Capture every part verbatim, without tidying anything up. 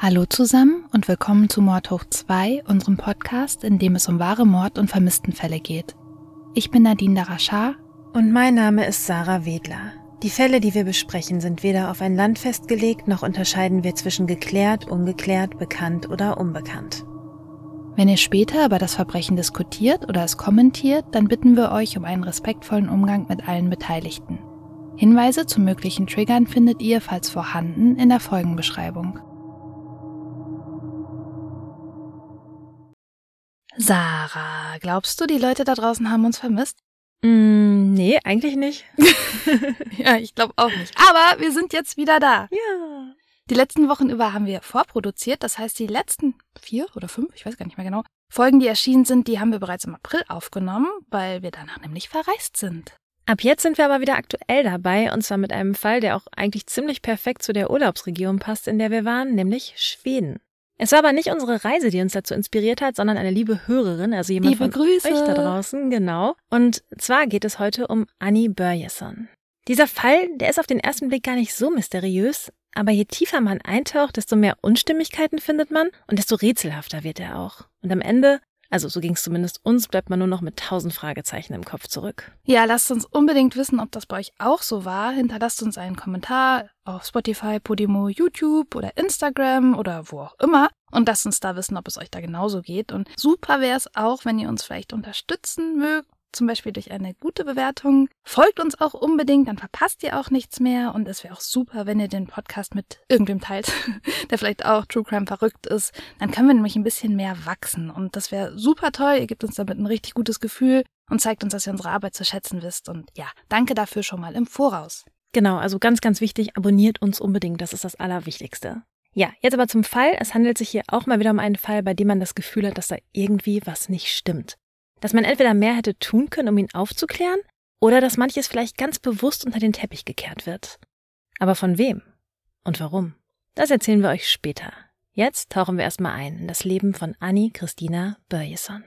Hallo zusammen und willkommen zu Mord hoch zwei, unserem Podcast, in dem es um wahre Mord- und Vermisstenfälle geht. Ich bin Nadine Darashar. Und mein Name ist Sarah Wedler. Die Fälle, die wir besprechen, sind weder auf ein Land festgelegt, noch unterscheiden wir zwischen geklärt, ungeklärt, bekannt oder unbekannt. Wenn ihr später über das Verbrechen diskutiert oder es kommentiert, dann bitten wir euch um einen respektvollen Umgang mit allen Beteiligten. Hinweise zu möglichen Triggern findet ihr, falls vorhanden, in der Folgenbeschreibung. Sarah, glaubst du, die Leute da draußen haben uns vermisst? Mm, nee, eigentlich nicht. Ja, ich glaube auch nicht. Aber wir sind jetzt wieder da. Ja. Die letzten Wochen über haben wir vorproduziert, das heißt, die letzten vier oder fünf, ich weiß gar nicht mehr genau, Folgen, die erschienen sind, die haben wir bereits im April aufgenommen, weil wir danach nämlich verreist sind. Ab jetzt sind wir aber wieder aktuell dabei, und zwar mit einem Fall, der auch eigentlich ziemlich perfekt zu der Urlaubsregion passt, in der wir waren, nämlich Schweden. Es war aber nicht unsere Reise, die uns dazu inspiriert hat, sondern eine liebe Hörerin, also jemand Liebe von Grüße. euch da draußen, genau. Und zwar geht es heute um Annie Börjesson. Dieser Fall, der ist auf den ersten Blick gar nicht so mysteriös, aber je tiefer man eintaucht, desto mehr Unstimmigkeiten findet man und desto rätselhafter wird er auch. Und am Ende, also so ging es zumindest uns, bleibt man nur noch mit tausend Fragezeichen im Kopf zurück. Ja, lasst uns unbedingt wissen, ob das bei euch auch so war. Hinterlasst uns einen Kommentar auf Spotify, Podimo, YouTube oder Instagram oder wo auch immer. Und lasst uns da wissen, ob es euch da genauso geht. Und super wäre es auch, wenn ihr uns vielleicht unterstützen mögt, zum Beispiel durch eine gute Bewertung. Folgt uns auch unbedingt, dann verpasst ihr auch nichts mehr. Und es wäre auch super, wenn ihr den Podcast mit irgendwem teilt, der vielleicht auch True Crime verrückt ist. Dann können wir nämlich ein bisschen mehr wachsen. Und das wäre super toll. Ihr gebt uns damit ein richtig gutes Gefühl und zeigt uns, dass ihr unsere Arbeit zu schätzen wisst. Und ja, danke dafür schon mal im Voraus. Genau, also ganz, ganz wichtig, abonniert uns unbedingt. Das ist das Allerwichtigste. Ja, jetzt aber zum Fall. Es handelt sich hier auch mal wieder um einen Fall, bei dem man das Gefühl hat, dass da irgendwie was nicht stimmt. Dass man entweder mehr hätte tun können, um ihn aufzuklären, oder dass manches vielleicht ganz bewusst unter den Teppich gekehrt wird. Aber von wem und warum? Das erzählen wir euch später. Jetzt tauchen wir erstmal ein in das Leben von Annie Christina Börjesson.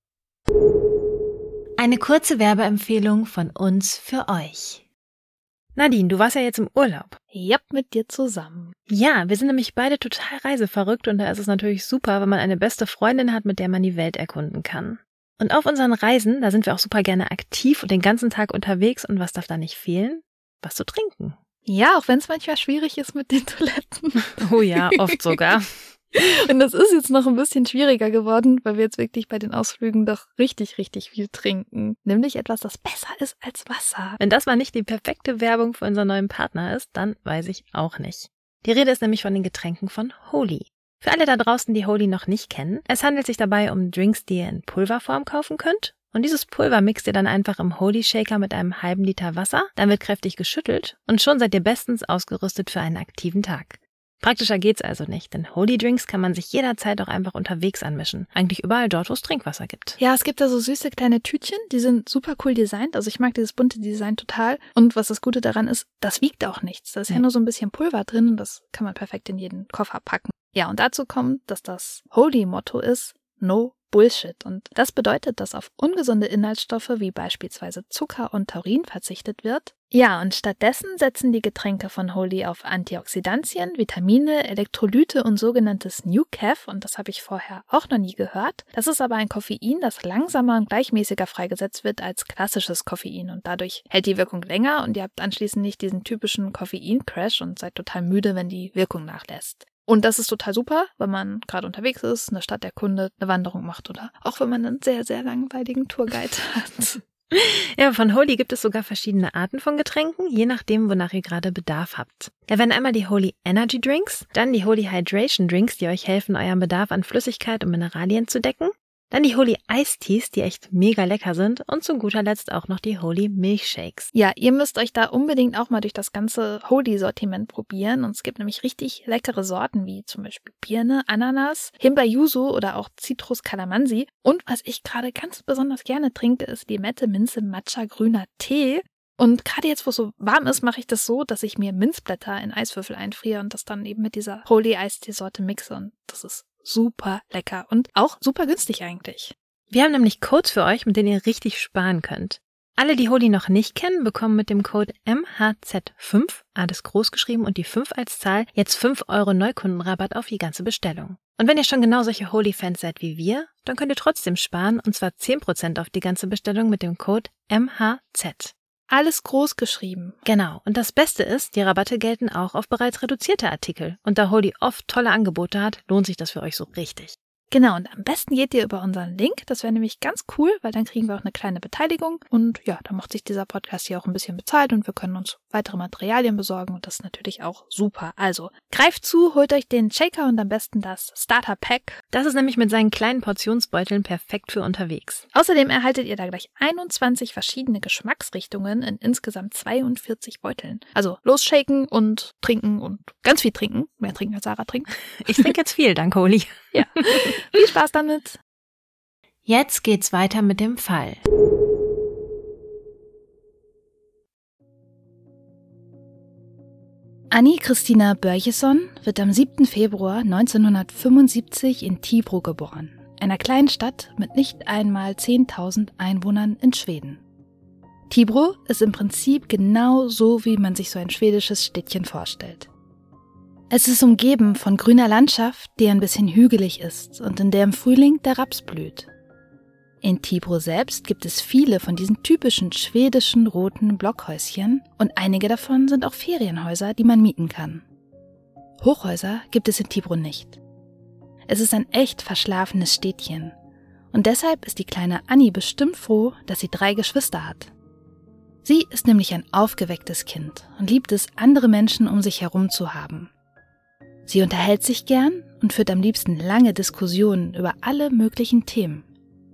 Eine kurze Werbeempfehlung von uns für euch. Nadine, du warst ja jetzt im Urlaub. Ja, mit dir zusammen. Ja, wir sind nämlich beide total reiseverrückt und da ist es natürlich super, wenn man eine beste Freundin hat, mit der man die Welt erkunden kann. Und auf unseren Reisen, da sind wir auch super gerne aktiv und den ganzen Tag unterwegs. Und was darf da nicht fehlen? Was zu trinken. Ja, auch wenn es manchmal schwierig ist mit den Toiletten. Oh ja, oft sogar. Und das ist jetzt noch ein bisschen schwieriger geworden, weil wir jetzt wirklich bei den Ausflügen doch richtig, richtig viel trinken. Nämlich etwas, das besser ist als Wasser. Wenn das mal nicht die perfekte Werbung für unseren neuen Partner ist, dann weiß ich auch nicht. Die Rede ist nämlich von den Getränken von Holy. Für alle da draußen, die Holy noch nicht kennen, es handelt sich dabei um Drinks, die ihr in Pulverform kaufen könnt. Und dieses Pulver mixt ihr dann einfach im Holy Shaker mit einem halben Liter Wasser, dann wird kräftig geschüttelt und schon seid ihr bestens ausgerüstet für einen aktiven Tag. Praktischer geht's also nicht, denn Holy Drinks kann man sich jederzeit auch einfach unterwegs anmischen. Eigentlich überall dort, wo es Trinkwasser gibt. Ja, es gibt da so süße kleine Tütchen, die sind super cool designt. Also ich mag dieses bunte Design total. Und was das Gute daran ist, das wiegt auch nichts. Da ist ja, ja nur so ein bisschen Pulver drin und das kann man perfekt in jeden Koffer packen. Ja, und dazu kommt, dass das Holy-Motto ist No Bullshit. Und das bedeutet, dass auf ungesunde Inhaltsstoffe wie beispielsweise Zucker und Taurin verzichtet wird. Ja, und stattdessen setzen die Getränke von Holy auf Antioxidantien, Vitamine, Elektrolyte und sogenanntes New Caf. Und das habe ich vorher auch noch nie gehört. Das ist aber ein Koffein, das langsamer und gleichmäßiger freigesetzt wird als klassisches Koffein. Und dadurch hält die Wirkung länger und ihr habt anschließend nicht diesen typischen Koffein-Crash und seid total müde, wenn die Wirkung nachlässt. Und das ist total super, wenn man gerade unterwegs ist, eine Stadt erkundet, eine Wanderung macht oder auch wenn man einen sehr, sehr langweiligen Tourguide hat. Ja, von Holy gibt es sogar verschiedene Arten von Getränken, je nachdem, wonach ihr gerade Bedarf habt. Da werden einmal die Holy Energy Drinks, dann die Holy Hydration Drinks, die euch helfen, euren Bedarf an Flüssigkeit und Mineralien zu decken. Dann die Holy Iced Teas, die echt mega lecker sind. Und zu guter Letzt auch noch die Holy Milkshakes. Ja, ihr müsst euch da unbedingt auch mal durch das ganze Holy-Sortiment probieren. Und es gibt nämlich richtig leckere Sorten, wie zum Beispiel Birne, Ananas, Himbeer-Yuzu oder auch Zitrus-Kalamansi. Und was ich gerade ganz besonders gerne trinke, ist Limette, Minze, Matcha, grüner Tee. Und gerade jetzt, wo es so warm ist, mache ich das so, dass ich mir Minzblätter in Eiswürfel einfriere und das dann eben mit dieser Holy Iced Tea Sorte mixe. Und das ist super lecker und auch super günstig eigentlich. Wir haben nämlich Codes für euch, mit denen ihr richtig sparen könnt. Alle, die Holy noch nicht kennen, bekommen mit dem Code M H Z fünf, alles groß geschrieben und die fünf als Zahl, jetzt fünf Euro Neukundenrabatt auf die ganze Bestellung. Und wenn ihr schon genau solche Holy-Fans seid wie wir, dann könnt ihr trotzdem sparen, und zwar zehn Prozent auf die ganze Bestellung mit dem Code M H Z. Alles groß geschrieben. Genau. Und das Beste ist, die Rabatte gelten auch auf bereits reduzierte Artikel. Und da Holy oft tolle Angebote hat, lohnt sich das für euch so richtig. Genau, und am besten geht ihr über unseren Link. Das wäre nämlich ganz cool, weil dann kriegen wir auch eine kleine Beteiligung. Und ja, da macht sich dieser Podcast hier auch ein bisschen bezahlt und wir können uns weitere Materialien besorgen und das ist natürlich auch super. Also, greift zu, holt euch den Shaker und am besten das Starter Pack. Das ist nämlich mit seinen kleinen Portionsbeuteln perfekt für unterwegs. Außerdem erhaltet ihr da gleich einundzwanzig verschiedene Geschmacksrichtungen in insgesamt zweiundvierzig Beuteln. Also, losshaken und trinken und ganz viel trinken. Mehr trinken als Sarah trinkt. Ich trinke jetzt viel, danke Holy. Ja. Viel Spaß damit! Jetzt geht's weiter mit dem Fall. Annie Christina Börjesson wird am siebten Februar neunzehnhundertfünfundsiebzig in Tibro geboren, einer kleinen Stadt mit nicht einmal zehntausend Einwohnern in Schweden. Tibro ist im Prinzip genau so, wie man sich so ein schwedisches Städtchen vorstellt. Es ist umgeben von grüner Landschaft, die ein bisschen hügelig ist und in der im Frühling der Raps blüht. In Tibro selbst gibt es viele von diesen typischen schwedischen roten Blockhäuschen und einige davon sind auch Ferienhäuser, die man mieten kann. Hochhäuser gibt es in Tibro nicht. Es ist ein echt verschlafenes Städtchen und deshalb ist die kleine Annie bestimmt froh, dass sie drei Geschwister hat. Sie ist nämlich ein aufgewecktes Kind und liebt es, andere Menschen um sich herum zu haben. Sie unterhält sich gern und führt am liebsten lange Diskussionen über alle möglichen Themen.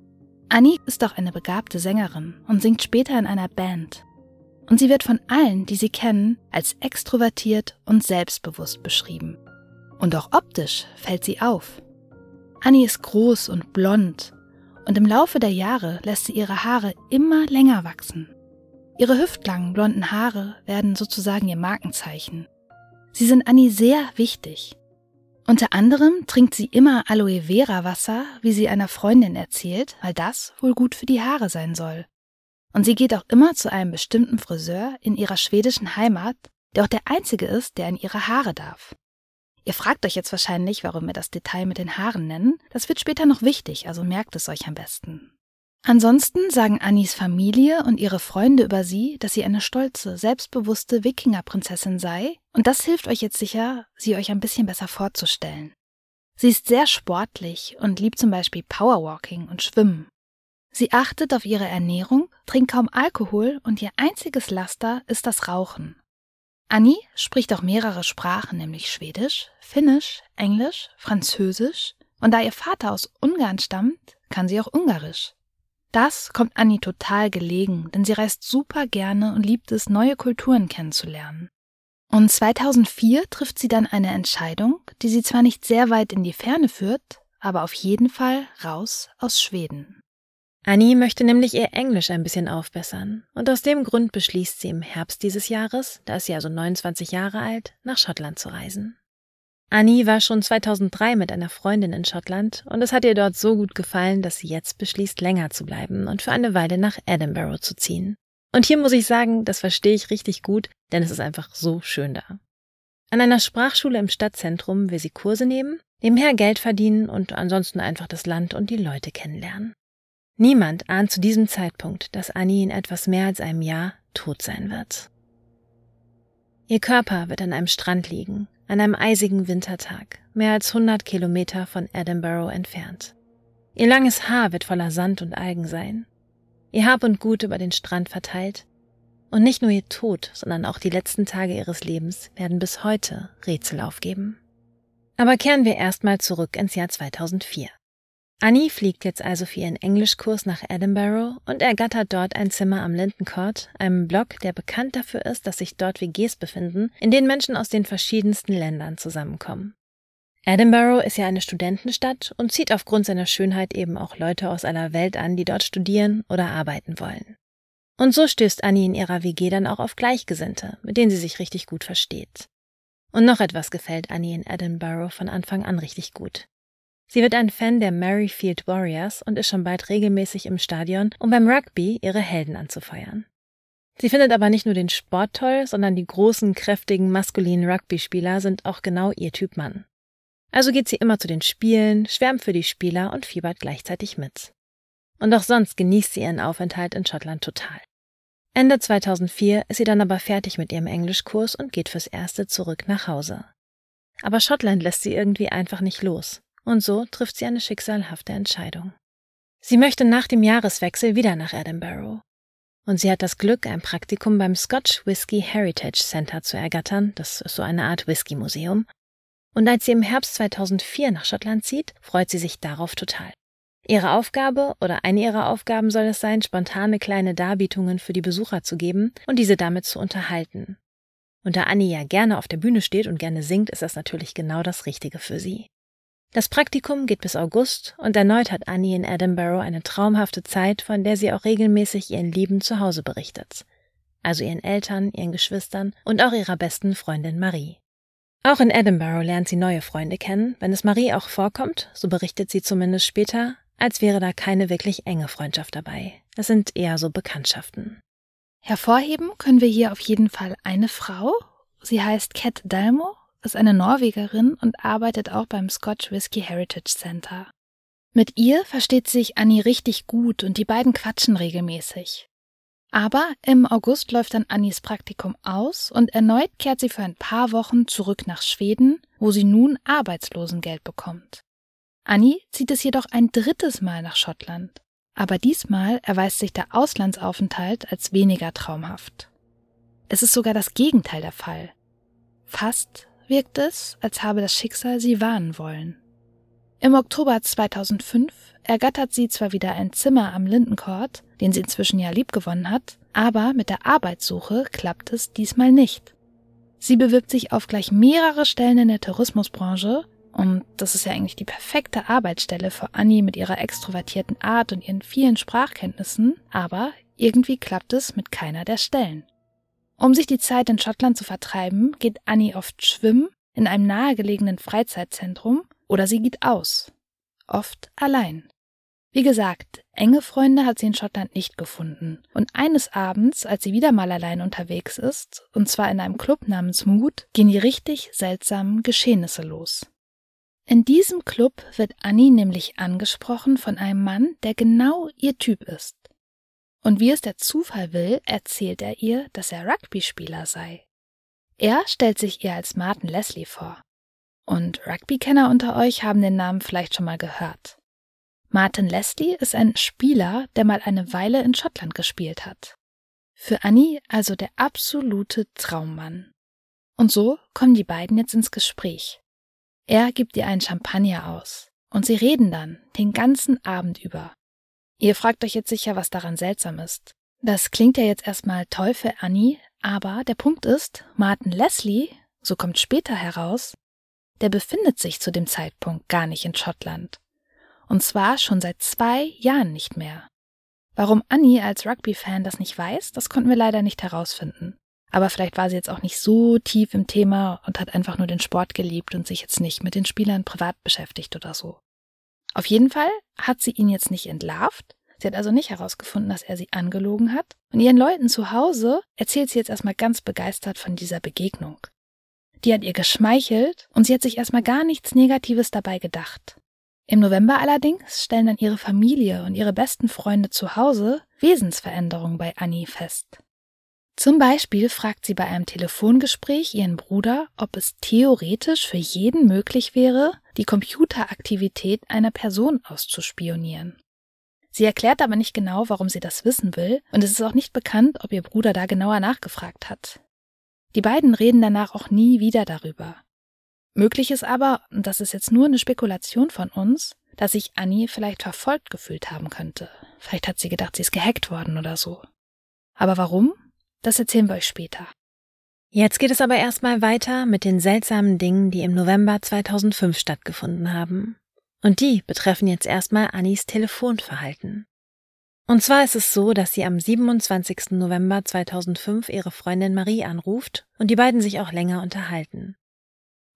Annie ist auch eine begabte Sängerin und singt später in einer Band. Und sie wird von allen, die sie kennen, als extrovertiert und selbstbewusst beschrieben. Und auch optisch fällt sie auf. Annie ist groß und blond und im Laufe der Jahre lässt sie ihre Haare immer länger wachsen. Ihre hüftlangen blonden Haare werden sozusagen ihr Markenzeichen. Sie sind Annie sehr wichtig. Unter anderem trinkt sie immer Aloe Vera Wasser, wie sie einer Freundin erzählt, weil das wohl gut für die Haare sein soll. Und sie geht auch immer zu einem bestimmten Friseur in ihrer schwedischen Heimat, der auch der einzige ist, der in ihre Haare darf. Ihr fragt euch jetzt wahrscheinlich, warum wir das Detail mit den Haaren nennen. Das wird später noch wichtig, also merkt es euch am besten. Ansonsten sagen Annies Familie und ihre Freunde über sie, dass sie eine stolze, selbstbewusste Wikingerprinzessin sei und das hilft euch jetzt sicher, sie euch ein bisschen besser vorzustellen. Sie ist sehr sportlich und liebt zum Beispiel Powerwalking und Schwimmen. Sie achtet auf ihre Ernährung, trinkt kaum Alkohol und ihr einziges Laster ist das Rauchen. Annie spricht auch mehrere Sprachen, nämlich Schwedisch, Finnisch, Englisch, Französisch und da ihr Vater aus Ungarn stammt, kann sie auch Ungarisch. Das kommt Annie total gelegen, denn sie reist super gerne und liebt es, neue Kulturen kennenzulernen. Und zweitausendvier trifft sie dann eine Entscheidung, die sie zwar nicht sehr weit in die Ferne führt, aber auf jeden Fall raus aus Schweden. Annie möchte nämlich ihr Englisch ein bisschen aufbessern und aus dem Grund beschließt sie im Herbst dieses Jahres, da ist sie also neunundzwanzig Jahre alt, nach Schottland zu reisen. Annie war schon zweitausenddrei mit einer Freundin in Schottland und es hat ihr dort so gut gefallen, dass sie jetzt beschließt, länger zu bleiben und für eine Weile nach Edinburgh zu ziehen. Und hier muss ich sagen, das verstehe ich richtig gut, denn es ist einfach so schön da. An einer Sprachschule im Stadtzentrum will sie Kurse nehmen, nebenher Geld verdienen und ansonsten einfach das Land und die Leute kennenlernen. Niemand ahnt zu diesem Zeitpunkt, dass Annie in etwas mehr als einem Jahr tot sein wird. Ihr Körper wird an einem Strand liegen, an einem eisigen Wintertag, mehr als hundert Kilometer von Edinburgh entfernt. Ihr langes Haar wird voller Sand und Algen sein, ihr Hab und Gut über den Strand verteilt, und nicht nur ihr Tod, sondern auch die letzten Tage ihres Lebens werden bis heute Rätsel aufgeben. Aber kehren wir erstmal zurück ins Jahr zweitausendvier. Annie fliegt jetzt also für ihren Englischkurs nach Edinburgh und ergattert dort ein Zimmer am Linton Court, einem Block, der bekannt dafür ist, dass sich dort W Gs befinden, in denen Menschen aus den verschiedensten Ländern zusammenkommen. Edinburgh ist ja eine Studentenstadt und zieht aufgrund seiner Schönheit eben auch Leute aus aller Welt an, die dort studieren oder arbeiten wollen. Und so stößt Annie in ihrer W G dann auch auf Gleichgesinnte, mit denen sie sich richtig gut versteht. Und noch etwas gefällt Annie in Edinburgh von Anfang an richtig gut. Sie wird ein Fan der Merrifield Warriors und ist schon bald regelmäßig im Stadion, um beim Rugby ihre Helden anzufeuern. Sie findet aber nicht nur den Sport toll, sondern die großen, kräftigen, maskulinen Rugby-Spieler sind auch genau ihr Typ Mann. Also geht sie immer zu den Spielen, schwärmt für die Spieler und fiebert gleichzeitig mit. Und auch sonst genießt sie ihren Aufenthalt in Schottland total. Ende zweitausendvier ist sie dann aber fertig mit ihrem Englischkurs und geht fürs Erste zurück nach Hause. Aber Schottland lässt sie irgendwie einfach nicht los. Und so trifft sie eine schicksalhafte Entscheidung. Sie möchte nach dem Jahreswechsel wieder nach Edinburgh. Und sie hat das Glück, ein Praktikum beim Scotch Whisky Heritage Center zu ergattern, das ist so eine Art Whisky-Museum. Und als sie im Herbst zweitausendvier nach Schottland zieht, freut sie sich darauf total. Ihre Aufgabe oder eine ihrer Aufgaben soll es sein, spontane kleine Darbietungen für die Besucher zu geben und diese damit zu unterhalten. Und da Annie ja gerne auf der Bühne steht und gerne singt, ist das natürlich genau das Richtige für sie. Das Praktikum geht bis August und erneut hat Annie in Edinburgh eine traumhafte Zeit, von der sie auch regelmäßig ihren Lieben zu Hause berichtet. Also ihren Eltern, ihren Geschwistern und auch ihrer besten Freundin Marie. Auch in Edinburgh lernt sie neue Freunde kennen. Wenn es Marie auch vorkommt, so berichtet sie zumindest später, als wäre da keine wirklich enge Freundschaft dabei. Es sind eher so Bekanntschaften. Hervorheben können wir hier auf jeden Fall eine Frau. Sie heißt Kat Dalmo, ist eine Norwegerin und arbeitet auch beim Scotch Whisky Heritage Center. Mit ihr versteht sich Annie richtig gut und die beiden quatschen regelmäßig. Aber im August läuft dann Annies Praktikum aus und erneut kehrt sie für ein paar Wochen zurück nach Schweden, wo sie nun Arbeitslosengeld bekommt. Annie zieht es jedoch ein drittes Mal nach Schottland. Aber diesmal erweist sich der Auslandsaufenthalt als weniger traumhaft. Es ist sogar das Gegenteil der Fall. Fast wirkt es, als habe das Schicksal sie warnen wollen. Im Oktober zweitausendfünf ergattert sie zwar wieder ein Zimmer am Linden Court, den sie inzwischen ja liebgewonnen hat, aber mit der Arbeitssuche klappt es diesmal nicht. Sie bewirbt sich auf gleich mehrere Stellen in der Tourismusbranche und das ist ja eigentlich die perfekte Arbeitsstelle für Annie mit ihrer extrovertierten Art und ihren vielen Sprachkenntnissen, aber irgendwie klappt es mit keiner der Stellen. Um sich die Zeit in Schottland zu vertreiben, geht Annie oft schwimmen in einem nahegelegenen Freizeitzentrum oder sie geht aus. Oft allein. Wie gesagt, enge Freunde hat sie in Schottland nicht gefunden. Und eines Abends, als sie wieder mal allein unterwegs ist, und zwar in einem Club namens Mood, gehen die richtig seltsamen Geschehnisse los. In diesem Club wird Annie nämlich angesprochen von einem Mann, der genau ihr Typ ist. Und wie es der Zufall will, erzählt er ihr, dass er Rugby-Spieler sei. Er stellt sich ihr als Martin Leslie vor. Und Rugby-Kenner unter euch haben den Namen vielleicht schon mal gehört. Martin Leslie ist ein Spieler, der mal eine Weile in Schottland gespielt hat. Für Annie also der absolute Traummann. Und so kommen die beiden jetzt ins Gespräch. Er gibt ihr einen Champagner aus und sie reden dann den ganzen Abend über. Ihr fragt euch jetzt sicher, was daran seltsam ist. Das klingt ja jetzt erstmal toll für Annie, aber der Punkt ist, Martin Leslie, so kommt später heraus, der befindet sich zu dem Zeitpunkt gar nicht in Schottland. Und zwar schon seit zwei Jahren nicht mehr. Warum Annie als Rugby-Fan das nicht weiß, das konnten wir leider nicht herausfinden. Aber vielleicht war sie jetzt auch nicht so tief im Thema und hat einfach nur den Sport geliebt und sich jetzt nicht mit den Spielern privat beschäftigt oder so. Auf jeden Fall hat sie ihn jetzt nicht entlarvt. Sie hat also nicht herausgefunden, dass er sie angelogen hat. Und ihren Leuten zu Hause erzählt sie jetzt erstmal ganz begeistert von dieser Begegnung. Die hat ihr geschmeichelt und sie hat sich erstmal gar nichts Negatives dabei gedacht. Im November allerdings stellen dann ihre Familie und ihre besten Freunde zu Hause Wesensveränderungen bei Annie fest. Zum Beispiel fragt sie bei einem Telefongespräch ihren Bruder, ob es theoretisch für jeden möglich wäre, die Computeraktivität einer Person auszuspionieren. Sie erklärt aber nicht genau, warum sie das wissen will, und es ist auch nicht bekannt, ob ihr Bruder da genauer nachgefragt hat. Die beiden reden danach auch nie wieder darüber. Möglich ist aber, und das ist jetzt nur eine Spekulation von uns, dass sich Annie vielleicht verfolgt gefühlt haben könnte. Vielleicht hat sie gedacht, sie ist gehackt worden oder so. Aber warum? Das erzählen wir euch später. Jetzt geht es aber erstmal weiter mit den seltsamen Dingen, die im November zweitausendfünf stattgefunden haben. Und die betreffen jetzt erstmal Annies Telefonverhalten. Und zwar ist es so, dass sie am siebenundzwanzigsten November zweitausendfünf ihre Freundin Marie anruft und die beiden sich auch länger unterhalten.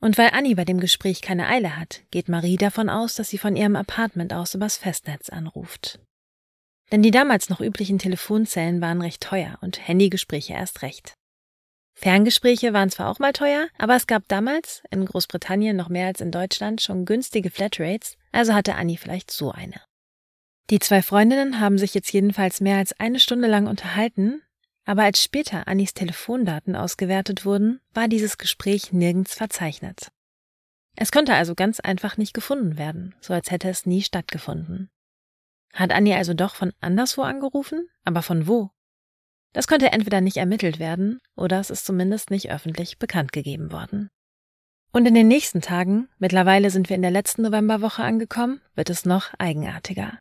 Und weil Annie bei dem Gespräch keine Eile hat, geht Marie davon aus, dass sie von ihrem Apartment aus übers Festnetz anruft. Denn die damals noch üblichen Telefonzellen waren recht teuer und Handygespräche erst recht. Ferngespräche waren zwar auch mal teuer, aber es gab damals, in Großbritannien noch mehr als in Deutschland, schon günstige Flatrates, also hatte Annie vielleicht so eine. Die zwei Freundinnen haben sich jetzt jedenfalls mehr als eine Stunde lang unterhalten, aber als später Annies Telefondaten ausgewertet wurden, war dieses Gespräch nirgends verzeichnet. Es konnte also ganz einfach nicht gefunden werden, so als hätte es nie stattgefunden. Hat Annie also doch von anderswo angerufen? Aber von wo? Das konnte entweder nicht ermittelt werden, oder es ist zumindest nicht öffentlich bekannt gegeben worden. Und in den nächsten Tagen, mittlerweile sind wir in der letzten Novemberwoche angekommen, wird es noch eigenartiger.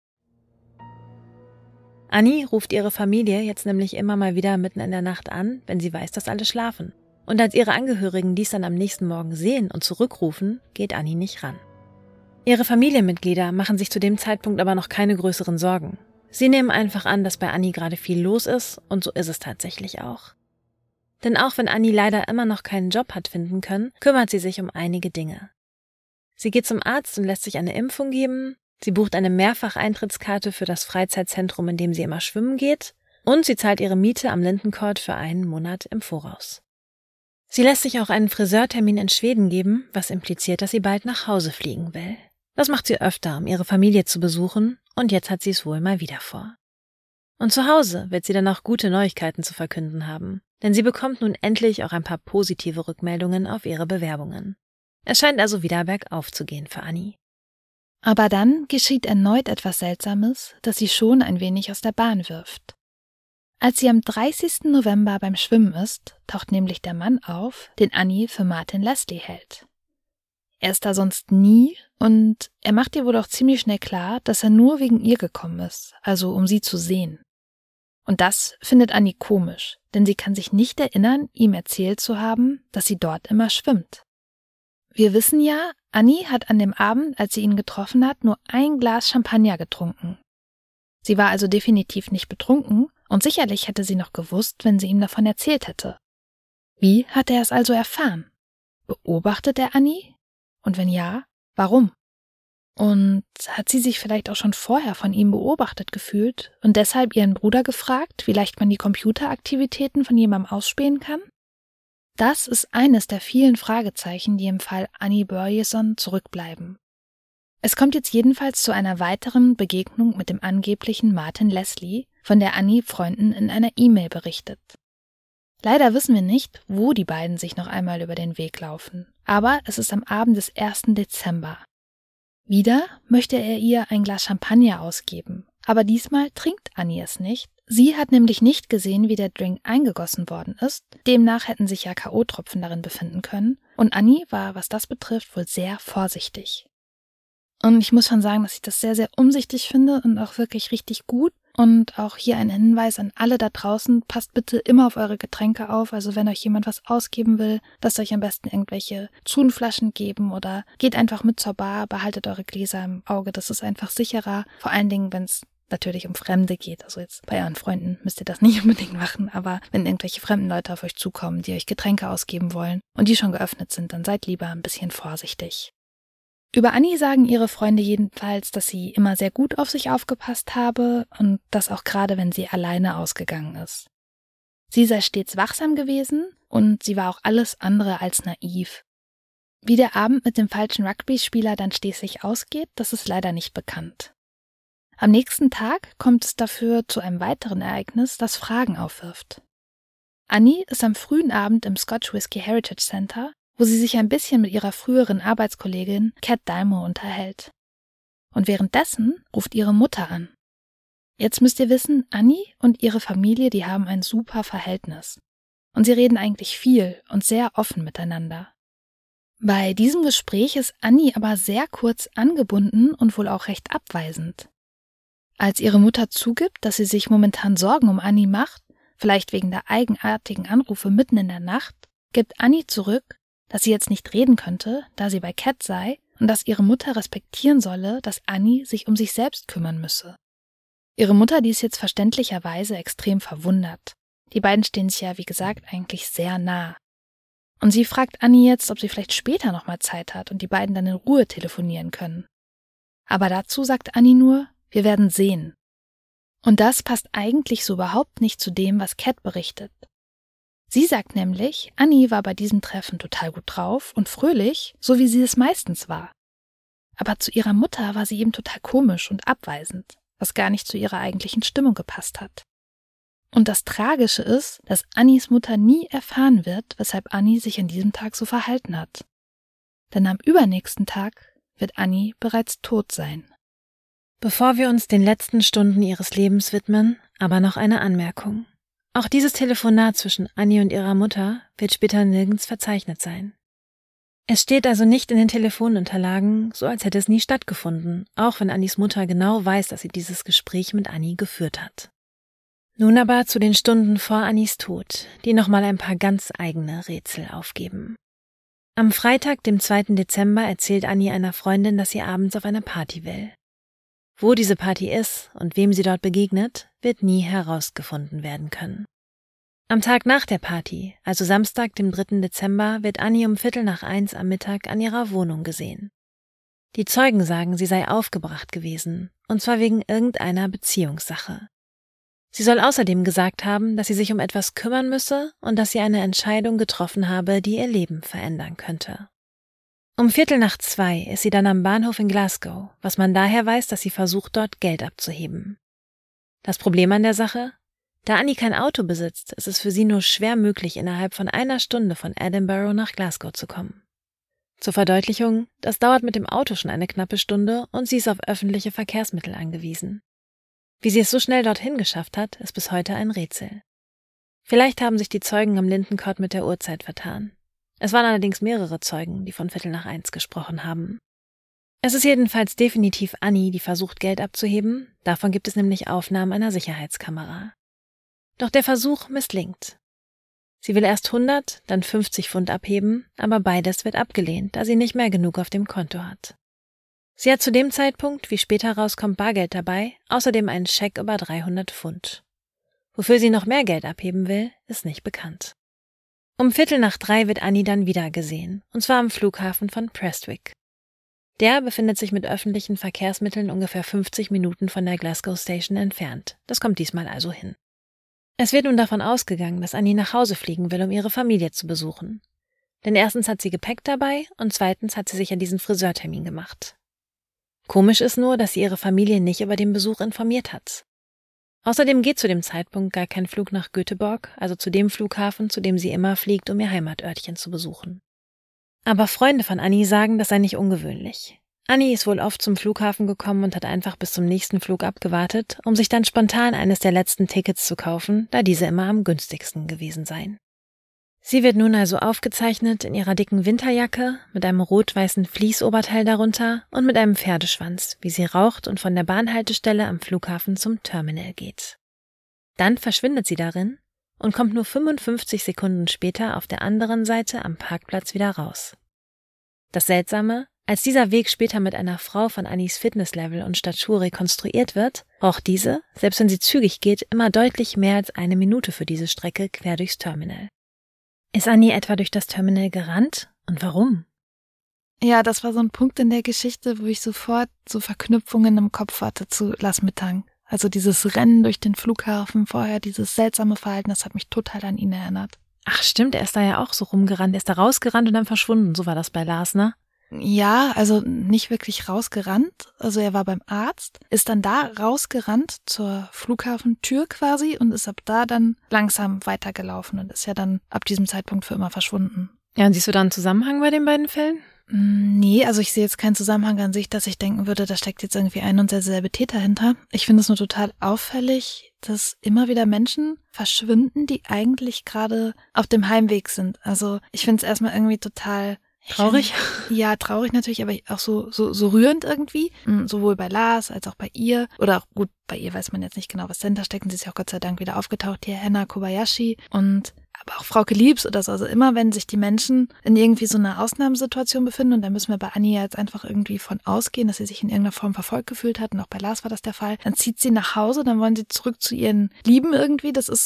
Annie ruft ihre Familie jetzt nämlich immer mal wieder mitten in der Nacht an, wenn sie weiß, dass alle schlafen. Und als ihre Angehörigen dies dann am nächsten Morgen sehen und zurückrufen, geht Annie nicht ran. Ihre Familienmitglieder machen sich zu dem Zeitpunkt aber noch keine größeren Sorgen. Sie nehmen einfach an, dass bei Annie gerade viel los ist, und so ist es tatsächlich auch. Denn auch wenn Annie leider immer noch keinen Job hat finden können, kümmert sie sich um einige Dinge. Sie geht zum Arzt und lässt sich eine Impfung geben, sie bucht eine Mehrfacheintrittskarte für das Freizeitzentrum, in dem sie immer schwimmen geht, und sie zahlt ihre Miete am Linden Court für einen Monat im Voraus. Sie lässt sich auch einen Friseurtermin in Schweden geben, was impliziert, dass sie bald nach Hause fliegen will. Das macht sie öfter, um ihre Familie zu besuchen, und jetzt hat sie es wohl mal wieder vor. Und zu Hause wird sie dann auch gute Neuigkeiten zu verkünden haben, denn sie bekommt nun endlich auch ein paar positive Rückmeldungen auf ihre Bewerbungen. Es scheint also wieder bergauf zu gehen für Annie. Aber dann geschieht erneut etwas Seltsames, das sie schon ein wenig aus der Bahn wirft. Als sie am dreißigsten November beim Schwimmen ist, taucht nämlich der Mann auf, den Annie für Martin Leslie hält. Er ist da sonst nie und er macht ihr wohl auch ziemlich schnell klar, dass er nur wegen ihr gekommen ist, also um sie zu sehen. Und das findet Annie komisch, denn sie kann sich nicht erinnern, ihm erzählt zu haben, dass sie dort immer schwimmt. Wir wissen ja, Annie hat an dem Abend, als sie ihn getroffen hat, nur ein Glas Champagner getrunken. Sie war also definitiv nicht betrunken und sicherlich hätte sie noch gewusst, wenn sie ihm davon erzählt hätte. Wie hat er es also erfahren? Beobachtet er Annie? Und wenn ja, warum? Und hat sie sich vielleicht auch schon vorher von ihm beobachtet gefühlt und deshalb ihren Bruder gefragt, wie leicht man die Computeraktivitäten von jemandem ausspähen kann? Das ist eines der vielen Fragezeichen, die im Fall Annie Börjesson zurückbleiben. Es kommt jetzt jedenfalls zu einer weiteren Begegnung mit dem angeblichen Martin Leslie, von der Annie Freunden in einer E-Mail berichtet. Leider wissen wir nicht, wo die beiden sich noch einmal über den Weg laufen, aber es ist am Abend des ersten Dezember. Wieder möchte er ihr ein Glas Champagner ausgeben, aber diesmal trinkt Annie es nicht. Sie hat nämlich nicht gesehen, wie der Drink eingegossen worden ist, demnach hätten sich ja K O-Tropfen darin befinden können, und Annie war, was das betrifft, wohl sehr vorsichtig. Und ich muss schon sagen, dass ich das sehr, sehr umsichtig finde und auch wirklich richtig gut. Und auch hier ein Hinweis an alle da draußen, passt bitte immer auf eure Getränke auf. Also wenn euch jemand was ausgeben will, lasst euch am besten irgendwelche Zunflaschen geben oder geht einfach mit zur Bar, behaltet eure Gläser im Auge, das ist einfach sicherer. Vor allen Dingen, wenn es natürlich um Fremde geht. Also jetzt bei euren Freunden müsst ihr das nicht unbedingt machen, aber wenn irgendwelche fremden Leute auf euch zukommen, die euch Getränke ausgeben wollen und die schon geöffnet sind, dann seid lieber ein bisschen vorsichtig. Über Annie sagen ihre Freunde jedenfalls, dass sie immer sehr gut auf sich aufgepasst habe und das auch gerade, wenn sie alleine ausgegangen ist. Sie sei stets wachsam gewesen und sie war auch alles andere als naiv. Wie der Abend mit dem falschen Rugby-Spieler dann schließlich ausgeht, das ist leider nicht bekannt. Am nächsten Tag kommt es dafür zu einem weiteren Ereignis, das Fragen aufwirft. Annie ist am frühen Abend im Scotch Whisky Heritage Center, wo sie sich ein bisschen mit ihrer früheren Arbeitskollegin Kat Dalmor unterhält. Und währenddessen ruft ihre Mutter an. Jetzt müsst ihr wissen, Annie und ihre Familie, die haben ein super Verhältnis. Und sie reden eigentlich viel und sehr offen miteinander. Bei diesem Gespräch ist Annie aber sehr kurz angebunden und wohl auch recht abweisend. Als ihre Mutter zugibt, dass sie sich momentan Sorgen um Annie macht, vielleicht wegen der eigenartigen Anrufe mitten in der Nacht, gibt Annie zurück, dass sie jetzt nicht reden könnte, da sie bei Kat sei und dass ihre Mutter respektieren solle, dass Annie sich um sich selbst kümmern müsse. Ihre Mutter, die ist jetzt verständlicherweise extrem verwundert. Die beiden stehen sich ja, wie gesagt, eigentlich sehr nah. Und sie fragt Annie jetzt, ob sie vielleicht später nochmal Zeit hat und die beiden dann in Ruhe telefonieren können. Aber dazu sagt Annie nur, wir werden sehen. Und das passt eigentlich so überhaupt nicht zu dem, was Cat berichtet. Sie sagt nämlich, Annie war bei diesem Treffen total gut drauf und fröhlich, so wie sie es meistens war. Aber zu ihrer Mutter war sie eben total komisch und abweisend, was gar nicht zu ihrer eigentlichen Stimmung gepasst hat. Und das Tragische ist, dass Annies Mutter nie erfahren wird, weshalb Annie sich an diesem Tag so verhalten hat. Denn am übernächsten Tag wird Annie bereits tot sein. Bevor wir uns den letzten Stunden ihres Lebens widmen, aber noch eine Anmerkung. Auch dieses Telefonat zwischen Annie und ihrer Mutter wird später nirgends verzeichnet sein. Es steht also nicht in den Telefonunterlagen, so als hätte es nie stattgefunden, auch wenn Annies Mutter genau weiß, dass sie dieses Gespräch mit Annie geführt hat. Nun aber zu den Stunden vor Annies Tod, die nochmal ein paar ganz eigene Rätsel aufgeben. Am Freitag, dem zweiten Dezember, erzählt Annie einer Freundin, dass sie abends auf eine Party will. Wo diese Party ist und wem sie dort begegnet, wird nie herausgefunden werden können. Am Tag nach der Party, also Samstag, dem dritten Dezember, wird Annie um Viertel nach eins am Mittag an ihrer Wohnung gesehen. Die Zeugen sagen, sie sei aufgebracht gewesen, und zwar wegen irgendeiner Beziehungssache. Sie soll außerdem gesagt haben, dass sie sich um etwas kümmern müsse und dass sie eine Entscheidung getroffen habe, die ihr Leben verändern könnte. Um Viertel nach zwei ist sie dann am Bahnhof in Glasgow, was man daher weiß, dass sie versucht, dort Geld abzuheben. Das Problem an der Sache? Da Annie kein Auto besitzt, ist es für sie nur schwer möglich, innerhalb von einer Stunde von Edinburgh nach Glasgow zu kommen. Zur Verdeutlichung, das dauert mit dem Auto schon eine knappe Stunde und sie ist auf öffentliche Verkehrsmittel angewiesen. Wie sie es so schnell dorthin geschafft hat, ist bis heute ein Rätsel. Vielleicht haben sich die Zeugen am Linden Court mit der Uhrzeit vertan. Es waren allerdings mehrere Zeugen, die von Viertel nach eins gesprochen haben. Es ist jedenfalls definitiv Annie, die versucht, Geld abzuheben. Davon gibt es nämlich Aufnahmen einer Sicherheitskamera. Doch der Versuch misslingt. Sie will erst hundert, dann fünfzig Pfund abheben, aber beides wird abgelehnt, da sie nicht mehr genug auf dem Konto hat. Sie hat zu dem Zeitpunkt, wie später rauskommt, Bargeld dabei, außerdem einen Scheck über dreihundert Pfund. Wofür sie noch mehr Geld abheben will, ist nicht bekannt. Um Viertel nach drei wird Annie dann wieder gesehen, und zwar am Flughafen von Prestwick. Der befindet sich mit öffentlichen Verkehrsmitteln ungefähr fünfzig Minuten von der Glasgow Station entfernt. Das kommt diesmal also hin. Es wird nun davon ausgegangen, dass Annie nach Hause fliegen will, um ihre Familie zu besuchen. Denn erstens hat sie Gepäck dabei und zweitens hat sie sich an diesen Friseurtermin gemacht. Komisch ist nur, dass sie ihre Familie nicht über den Besuch informiert hat. Außerdem geht zu dem Zeitpunkt gar kein Flug nach Göteborg, also zu dem Flughafen, zu dem sie immer fliegt, um ihr Heimatörtchen zu besuchen. Aber Freunde von Annie sagen, das sei nicht ungewöhnlich. Annie ist wohl oft zum Flughafen gekommen und hat einfach bis zum nächsten Flug abgewartet, um sich dann spontan eines der letzten Tickets zu kaufen, da diese immer am günstigsten gewesen seien. Sie wird nun also aufgezeichnet in ihrer dicken Winterjacke, mit einem rot-weißen Fließoberteil darunter und mit einem Pferdeschwanz, wie sie raucht und von der Bahnhaltestelle am Flughafen zum Terminal geht. Dann verschwindet sie darin und kommt nur fünfundfünfzig Sekunden später auf der anderen Seite am Parkplatz wieder raus. Das Seltsame: Als dieser Weg später mit einer Frau von Annies Fitnesslevel und Statur rekonstruiert wird, braucht diese, selbst wenn sie zügig geht, immer deutlich mehr als eine Minute für diese Strecke quer durchs Terminal. Ist Annie etwa durch das Terminal gerannt? Und warum? Ja, das war so ein Punkt in der Geschichte, wo ich sofort so Verknüpfungen im Kopf hatte zu Last Mittag. Also dieses Rennen durch den Flughafen vorher, dieses seltsame Verhalten, das hat mich total an ihn erinnert. Ach stimmt, er ist da ja auch so rumgerannt. Er ist da rausgerannt und dann verschwunden. So war das bei Lars, ne? Ja, also nicht wirklich rausgerannt. Also er war beim Arzt, ist dann da rausgerannt zur Flughafentür quasi und ist ab da dann langsam weitergelaufen und ist ja dann ab diesem Zeitpunkt für immer verschwunden. Ja, und siehst du da einen Zusammenhang bei den beiden Fällen? Nee, also ich sehe jetzt keinen Zusammenhang an sich, dass ich denken würde, da steckt jetzt irgendwie ein und derselbe Täter hinter. Ich finde es nur total auffällig, dass immer wieder Menschen verschwinden, die eigentlich gerade auf dem Heimweg sind. Also ich finde es erstmal irgendwie total traurig? Find, ja, traurig natürlich, aber auch so, so, so rührend irgendwie. Sowohl bei Lars als auch bei ihr. Oder auch gut, bei ihr weiß man jetzt nicht genau, was dahinter steckt. Und sie ist ja auch Gott sei Dank wieder aufgetaucht, hier Henna Kobayashi. Und aber auch Frauke Liebs oder so. Also immer, wenn sich die Menschen in irgendwie so einer Ausnahmesituation befinden, und da müssen wir bei Annie jetzt einfach irgendwie von ausgehen, dass sie sich in irgendeiner Form verfolgt gefühlt hat, und auch bei Lars war das der Fall, dann zieht sie nach Hause, dann wollen sie zurück zu ihren Lieben irgendwie. Das ist so,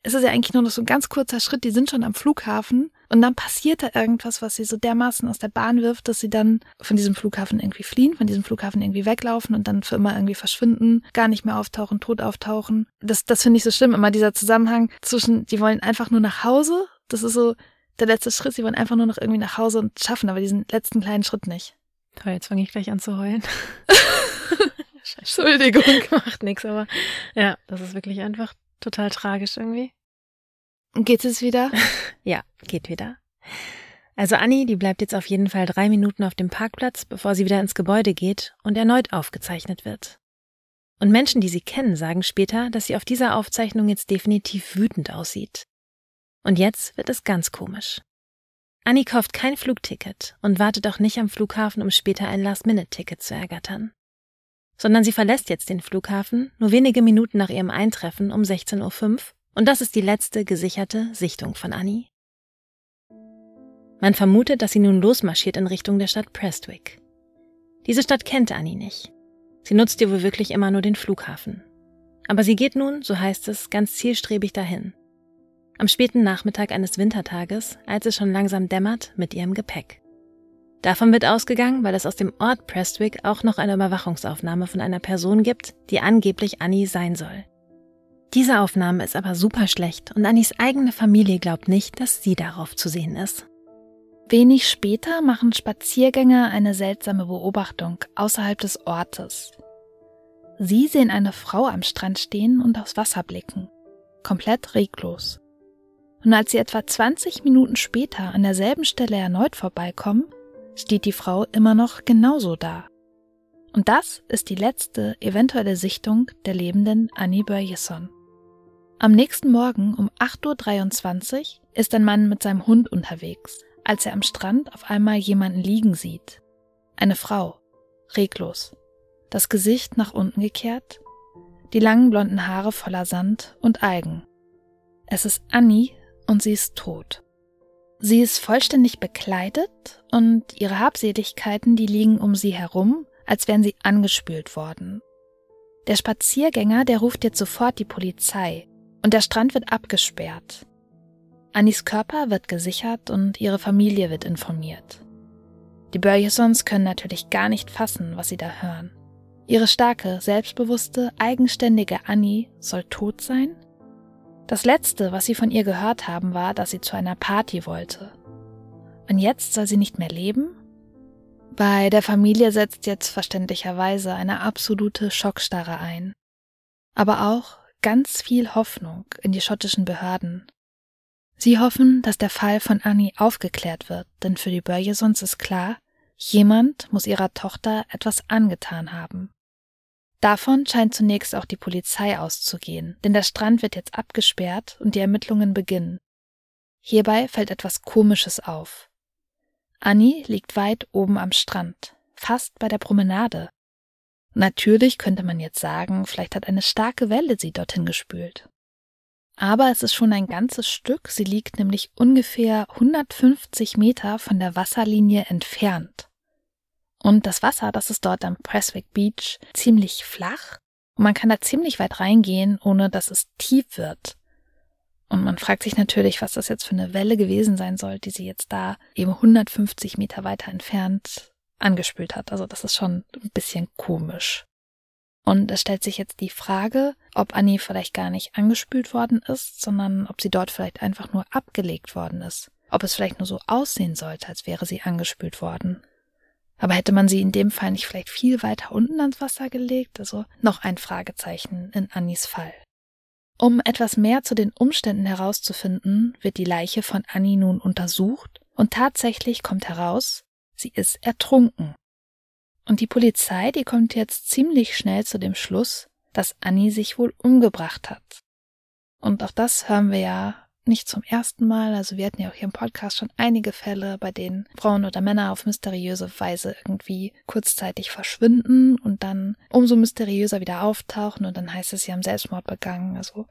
es ist ja eigentlich nur noch so ein ganz kurzer Schritt, die sind schon am Flughafen und dann passiert da irgendwas, was sie so dermaßen aus der Bahn wirft, dass sie dann von diesem Flughafen irgendwie fliehen, von diesem Flughafen irgendwie weglaufen und dann für immer irgendwie verschwinden, gar nicht mehr auftauchen, tot auftauchen. Das, das finde ich so schlimm, immer dieser Zusammenhang zwischen, die wollen einfach nur nach Hause, das ist so der letzte Schritt, sie wollen einfach nur noch irgendwie nach Hause und schaffen aber diesen letzten kleinen Schritt nicht. Toll, jetzt fange ich gleich an zu heulen. Entschuldigung. Macht nichts, aber ja, das ist wirklich einfach total tragisch irgendwie. Geht es wieder? Ja, geht wieder. Also Annie, die bleibt jetzt auf jeden Fall drei Minuten auf dem Parkplatz, bevor sie wieder ins Gebäude geht und erneut aufgezeichnet wird. Und Menschen, die sie kennen, sagen später, dass sie auf dieser Aufzeichnung jetzt definitiv wütend aussieht. Und jetzt wird es ganz komisch. Annie kauft kein Flugticket und wartet auch nicht am Flughafen, um später ein Last-Minute-Ticket zu ergattern. Sondern sie verlässt jetzt den Flughafen nur wenige Minuten nach ihrem Eintreffen um sechzehn Uhr fünf und das ist die letzte gesicherte Sichtung von Annie. Man vermutet, dass sie nun losmarschiert in Richtung der Stadt Prestwick. Diese Stadt kennt Annie nicht. Sie nutzt ihr wohl wirklich immer nur den Flughafen. Aber sie geht nun, so heißt es, ganz zielstrebig dahin. Am späten Nachmittag eines Wintertages, als es schon langsam dämmert, mit ihrem Gepäck. Davon wird ausgegangen, weil es aus dem Ort Prestwick auch noch eine Überwachungsaufnahme von einer Person gibt, die angeblich Annie sein soll. Diese Aufnahme ist aber super schlecht und Annies eigene Familie glaubt nicht, dass sie darauf zu sehen ist. Wenig später machen Spaziergänger eine seltsame Beobachtung außerhalb des Ortes. Sie sehen eine Frau am Strand stehen und aufs Wasser blicken, komplett reglos. Und als sie etwa zwanzig Minuten später an derselben Stelle erneut vorbeikommen, steht die Frau immer noch genauso da. Und das ist die letzte eventuelle Sichtung der lebenden Annie Börjesson. Am nächsten Morgen um acht Uhr dreiundzwanzig ist ein Mann mit seinem Hund unterwegs, als er am Strand auf einmal jemanden liegen sieht. Eine Frau, reglos, das Gesicht nach unten gekehrt, die langen blonden Haare voller Sand und Algen. Es ist Annie und sie ist tot. Sie ist vollständig bekleidet und ihre Habseligkeiten, die liegen um sie herum, als wären sie angespült worden. Der Spaziergänger, der ruft jetzt sofort die Polizei und der Strand wird abgesperrt. Annies Körper wird gesichert und ihre Familie wird informiert. Die Börjessons können natürlich gar nicht fassen, was sie da hören. Ihre starke, selbstbewusste, eigenständige Annie soll tot sein? Das Letzte, was sie von ihr gehört haben, war, dass sie zu einer Party wollte. Und jetzt soll sie nicht mehr leben? Bei der Familie setzt jetzt verständlicherweise eine absolute Schockstarre ein. Aber auch ganz viel Hoffnung in die schottischen Behörden. Sie hoffen, dass der Fall von Annie aufgeklärt wird, denn für die Börjessons ist klar, jemand muss ihrer Tochter etwas angetan haben. Davon scheint zunächst auch die Polizei auszugehen, denn der Strand wird jetzt abgesperrt und die Ermittlungen beginnen. Hierbei fällt etwas Komisches auf. Annie liegt weit oben am Strand, fast bei der Promenade. Natürlich könnte man jetzt sagen, vielleicht hat eine starke Welle sie dorthin gespült. Aber es ist schon ein ganzes Stück, sie liegt nämlich ungefähr hundertfünfzig Meter von der Wasserlinie entfernt. Und das Wasser, das ist dort am Prestwick Beach ziemlich flach und man kann da ziemlich weit reingehen, ohne dass es tief wird. Und man fragt sich natürlich, was das jetzt für eine Welle gewesen sein soll, die sie jetzt da eben hundertfünfzig Meter weiter entfernt angespült hat. Also das ist schon ein bisschen komisch. Und es stellt sich jetzt die Frage, ob Annie vielleicht gar nicht angespült worden ist, sondern ob sie dort vielleicht einfach nur abgelegt worden ist. Ob es vielleicht nur so aussehen sollte, als wäre sie angespült worden. Aber hätte man sie in dem Fall nicht vielleicht viel weiter unten ans Wasser gelegt? Also noch ein Fragezeichen in Annies Fall. Um etwas mehr zu den Umständen herauszufinden, wird die Leiche von Annie nun untersucht und tatsächlich kommt heraus, sie ist ertrunken. Und die Polizei, die kommt jetzt ziemlich schnell zu dem Schluss, dass Annie sich wohl umgebracht hat. Und auch das hören wir ja nicht zum ersten Mal. Also wir hatten ja auch hier im Podcast schon einige Fälle, bei denen Frauen oder Männer auf mysteriöse Weise irgendwie kurzzeitig verschwinden und dann umso mysteriöser wieder auftauchen und dann heißt es, sie haben Selbstmord begangen. Also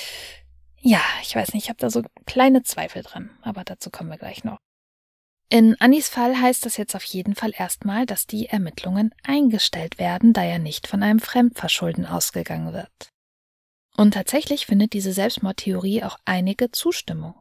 ja, ich weiß nicht, ich habe da so kleine Zweifel dran, aber dazu kommen wir gleich noch. In Annies Fall heißt das jetzt auf jeden Fall erstmal, dass die Ermittlungen eingestellt werden, da ja nicht von einem Fremdverschulden ausgegangen wird. Und tatsächlich findet diese Selbstmordtheorie auch einige Zustimmung.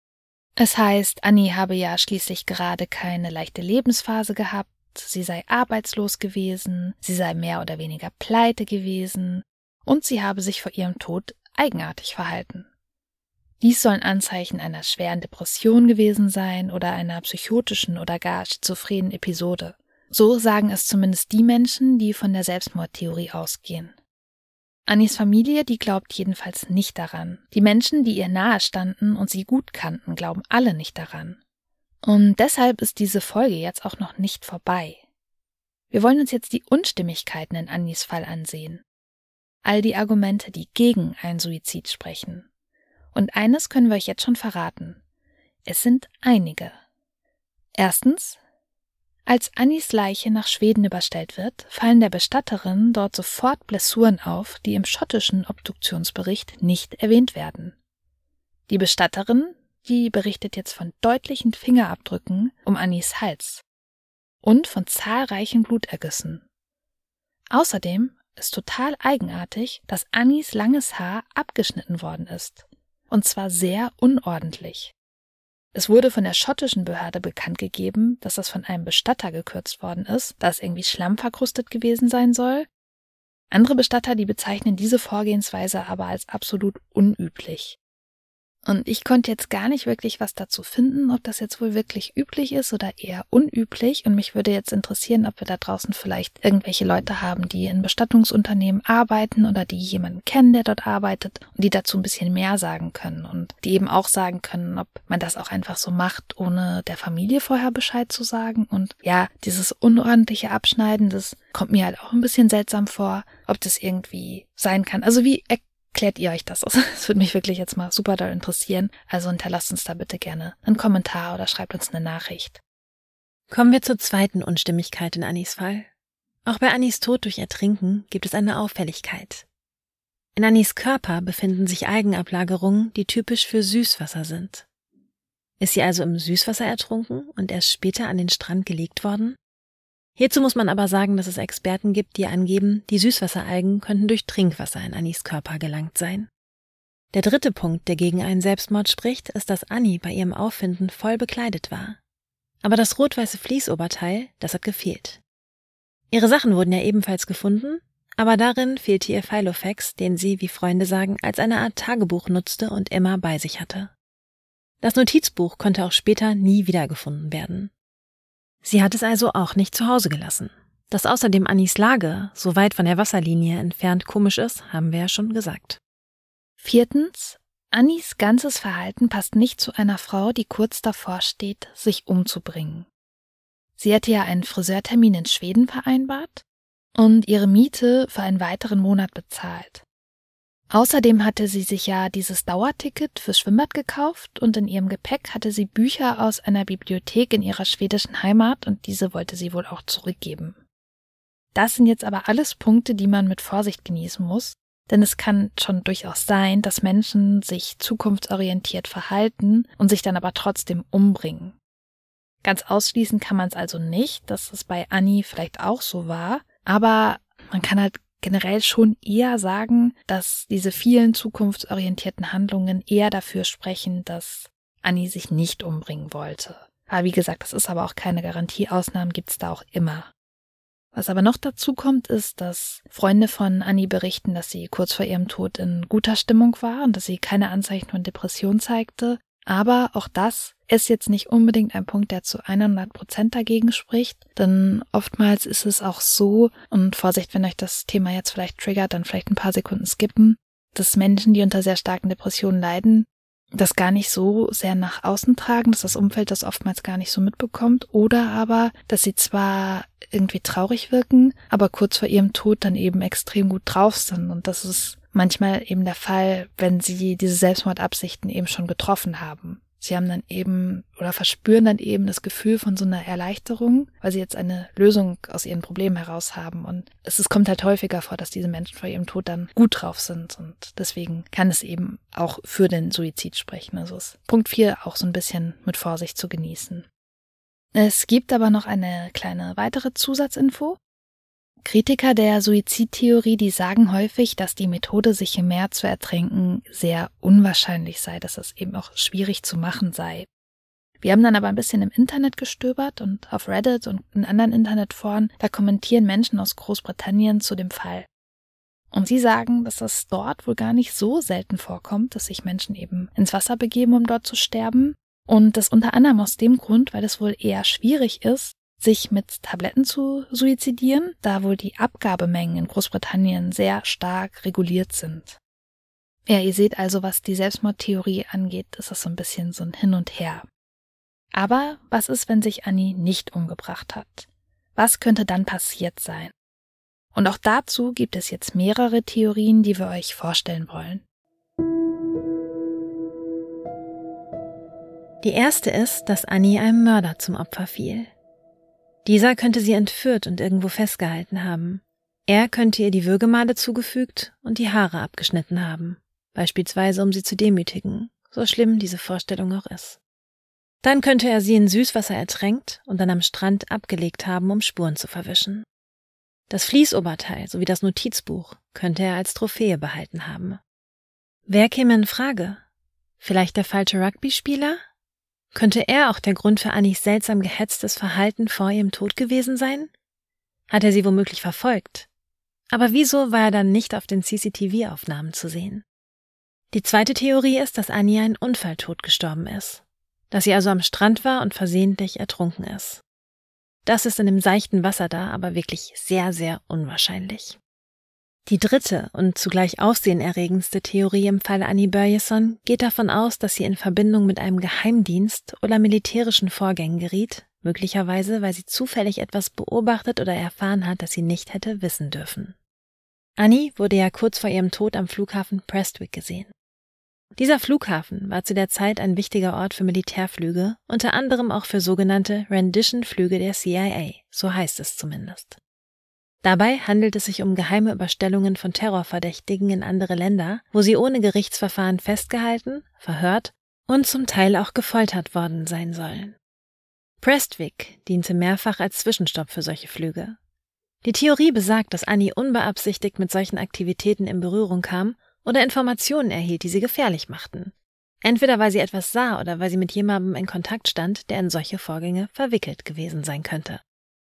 Es heißt, Annie habe ja schließlich gerade keine leichte Lebensphase gehabt, sie sei arbeitslos gewesen, sie sei mehr oder weniger pleite gewesen und sie habe sich vor ihrem Tod eigenartig verhalten. Dies sollen Anzeichen einer schweren Depression gewesen sein oder einer psychotischen oder gar schizophrenen Episode. So sagen es zumindest die Menschen, die von der Selbstmordtheorie ausgehen. Annies Familie, die glaubt jedenfalls nicht daran. Die Menschen, die ihr nahe standen und sie gut kannten, glauben alle nicht daran. Und deshalb ist diese Folge jetzt auch noch nicht vorbei. Wir wollen uns jetzt die Unstimmigkeiten in Annies Fall ansehen. All die Argumente, die gegen einen Suizid sprechen. Und eines können wir euch jetzt schon verraten. Es sind einige. Erstens: Als Annies Leiche nach Schweden überstellt wird, fallen der Bestatterin dort sofort Blessuren auf, die im schottischen Obduktionsbericht nicht erwähnt werden. Die Bestatterin, die berichtet jetzt von deutlichen Fingerabdrücken um Annies Hals und von zahlreichen Blutergüssen. Außerdem ist total eigenartig, dass Annies langes Haar abgeschnitten worden ist. Und zwar sehr unordentlich. Es wurde von der schottischen Behörde bekannt gegeben, dass das von einem Bestatter gekürzt worden ist, da es irgendwie schlammverkrustet gewesen sein soll. Andere Bestatter, die bezeichnen diese Vorgehensweise aber als absolut unüblich. Und ich konnte jetzt gar nicht wirklich was dazu finden, ob das jetzt wohl wirklich üblich ist oder eher unüblich. Und mich würde jetzt interessieren, ob wir da draußen vielleicht irgendwelche Leute haben, die in Bestattungsunternehmen arbeiten oder die jemanden kennen, der dort arbeitet und die dazu ein bisschen mehr sagen können und die eben auch sagen können, ob man das auch einfach so macht, ohne der Familie vorher Bescheid zu sagen. Und ja, dieses unordentliche Abschneiden, das kommt mir halt auch ein bisschen seltsam vor, ob das irgendwie sein kann. Also wie Klärt ihr euch das aus? Das würde mich wirklich jetzt mal super doll interessieren. Also hinterlasst uns da bitte gerne einen Kommentar oder schreibt uns eine Nachricht. Kommen wir zur zweiten Unstimmigkeit in Annies Fall. Auch bei Annies Tod durch Ertrinken gibt es eine Auffälligkeit. In Annies Körper befinden sich Algenablagerungen, die typisch für Süßwasser sind. Ist sie also im Süßwasser ertrunken und erst später an den Strand gelegt worden? Hierzu muss man aber sagen, dass es Experten gibt, die angeben, die Süßwasseralgen könnten durch Trinkwasser in Annies Körper gelangt sein. Der dritte Punkt, der gegen einen Selbstmord spricht, ist, dass Annie bei ihrem Auffinden voll bekleidet war. Aber das rot-weiße Fließoberteil, das hat gefehlt. Ihre Sachen wurden ja ebenfalls gefunden, aber darin fehlte ihr Filofax, den sie, wie Freunde sagen, als eine Art Tagebuch nutzte und immer bei sich hatte. Das Notizbuch konnte auch später nie wiedergefunden werden. Sie hat es also auch nicht zu Hause gelassen. Dass außerdem Annies Lage so weit von der Wasserlinie entfernt komisch ist, haben wir ja schon gesagt. Viertens: Annies ganzes Verhalten passt nicht zu einer Frau, die kurz davor steht, sich umzubringen. Sie hätte ja einen Friseurtermin in Schweden vereinbart und ihre Miete für einen weiteren Monat bezahlt. Außerdem hatte sie sich ja dieses Dauerticket fürs Schwimmbad gekauft und in ihrem Gepäck hatte sie Bücher aus einer Bibliothek in ihrer schwedischen Heimat und diese wollte sie wohl auch zurückgeben. Das sind jetzt aber alles Punkte, die man mit Vorsicht genießen muss, denn es kann schon durchaus sein, dass Menschen sich zukunftsorientiert verhalten und sich dann aber trotzdem umbringen. Ganz ausschließen kann man es also nicht, dass es bei Annie vielleicht auch so war, aber man kann halt generell schon eher sagen, dass diese vielen zukunftsorientierten Handlungen eher dafür sprechen, dass Annie sich nicht umbringen wollte. Aber wie gesagt, das ist aber auch keine Garantie, Ausnahmen gibt's da auch immer. Was aber noch dazu kommt, ist, dass Freunde von Annie berichten, dass sie kurz vor ihrem Tod in guter Stimmung war und dass sie keine Anzeichen von Depression zeigte. Aber auch das ist jetzt nicht unbedingt ein Punkt, der zu hundert Prozent dagegen spricht, denn oftmals ist es auch so, und Vorsicht, wenn euch das Thema jetzt vielleicht triggert, dann vielleicht ein paar Sekunden skippen, dass Menschen, die unter sehr starken Depressionen leiden, das gar nicht so sehr nach außen tragen, dass das Umfeld das oftmals gar nicht so mitbekommt, oder aber, dass sie zwar irgendwie traurig wirken, aber kurz vor ihrem Tod dann eben extrem gut drauf sind, und das ist manchmal eben der Fall, wenn sie diese Selbstmordabsichten eben schon getroffen haben. Sie haben dann eben oder verspüren dann eben das Gefühl von so einer Erleichterung, weil sie jetzt eine Lösung aus ihren Problemen heraus haben. Und es, es kommt halt häufiger vor, dass diese Menschen vor ihrem Tod dann gut drauf sind. Und deswegen kann es eben auch für den Suizid sprechen. Also ist Punkt vier auch so ein bisschen mit Vorsicht zu genießen. Es gibt aber noch eine kleine weitere Zusatzinfo. Kritiker der Suizidtheorie, die sagen häufig, dass die Methode, sich im Meer zu ertränken, sehr unwahrscheinlich sei, dass es eben auch schwierig zu machen sei. Wir haben dann aber ein bisschen im Internet gestöbert und auf Reddit und in anderen Internetforen, da kommentieren Menschen aus Großbritannien zu dem Fall. Und sie sagen, dass es dort wohl gar nicht so selten vorkommt, dass sich Menschen eben ins Wasser begeben, um dort zu sterben. Und das unter anderem aus dem Grund, weil es wohl eher schwierig ist, sich mit Tabletten zu suizidieren, da wohl die Abgabemengen in Großbritannien sehr stark reguliert sind. Ja, ihr seht also, was die Selbstmordtheorie angeht, ist das so ein bisschen so ein Hin und Her. Aber was ist, wenn sich Annie nicht umgebracht hat? Was könnte dann passiert sein? Und auch dazu gibt es jetzt mehrere Theorien, die wir euch vorstellen wollen. Die erste ist, dass Annie einem Mörder zum Opfer fiel. Dieser könnte sie entführt und irgendwo festgehalten haben. Er könnte ihr die Würgemale zugefügt und die Haare abgeschnitten haben, beispielsweise um sie zu demütigen, so schlimm diese Vorstellung auch ist. Dann könnte er sie in Süßwasser ertränkt und dann am Strand abgelegt haben, um Spuren zu verwischen. Das Fließoberteil sowie das Notizbuch könnte er als Trophäe behalten haben. Wer käme in Frage? Vielleicht der falsche Rugby-Spieler? Könnte er auch der Grund für Annies seltsam gehetztes Verhalten vor ihrem Tod gewesen sein? Hat er sie womöglich verfolgt? Aber wieso war er dann nicht auf den C C T V-Aufnahmen zu sehen? Die zweite Theorie ist, dass Annie einen Unfalltod gestorben ist. Dass sie also am Strand war und versehentlich ertrunken ist. Das ist in dem seichten Wasser da aber wirklich sehr, sehr unwahrscheinlich. Die dritte und zugleich aufsehenerregendste Theorie im Falle Annie Börjesson geht davon aus, dass sie in Verbindung mit einem Geheimdienst oder militärischen Vorgängen geriet, möglicherweise weil sie zufällig etwas beobachtet oder erfahren hat, das sie nicht hätte wissen dürfen. Annie wurde ja kurz vor ihrem Tod am Flughafen Prestwick gesehen. Dieser Flughafen war zu der Zeit ein wichtiger Ort für Militärflüge, unter anderem auch für sogenannte Rendition-Flüge der C I A, so heißt es zumindest. Dabei handelt es sich um geheime Überstellungen von Terrorverdächtigen in andere Länder, wo sie ohne Gerichtsverfahren festgehalten, verhört und zum Teil auch gefoltert worden sein sollen. Prestwick diente mehrfach als Zwischenstopp für solche Flüge. Die Theorie besagt, dass Annie unbeabsichtigt mit solchen Aktivitäten in Berührung kam oder Informationen erhielt, die sie gefährlich machten. Entweder weil sie etwas sah oder weil sie mit jemandem in Kontakt stand, der in solche Vorgänge verwickelt gewesen sein könnte.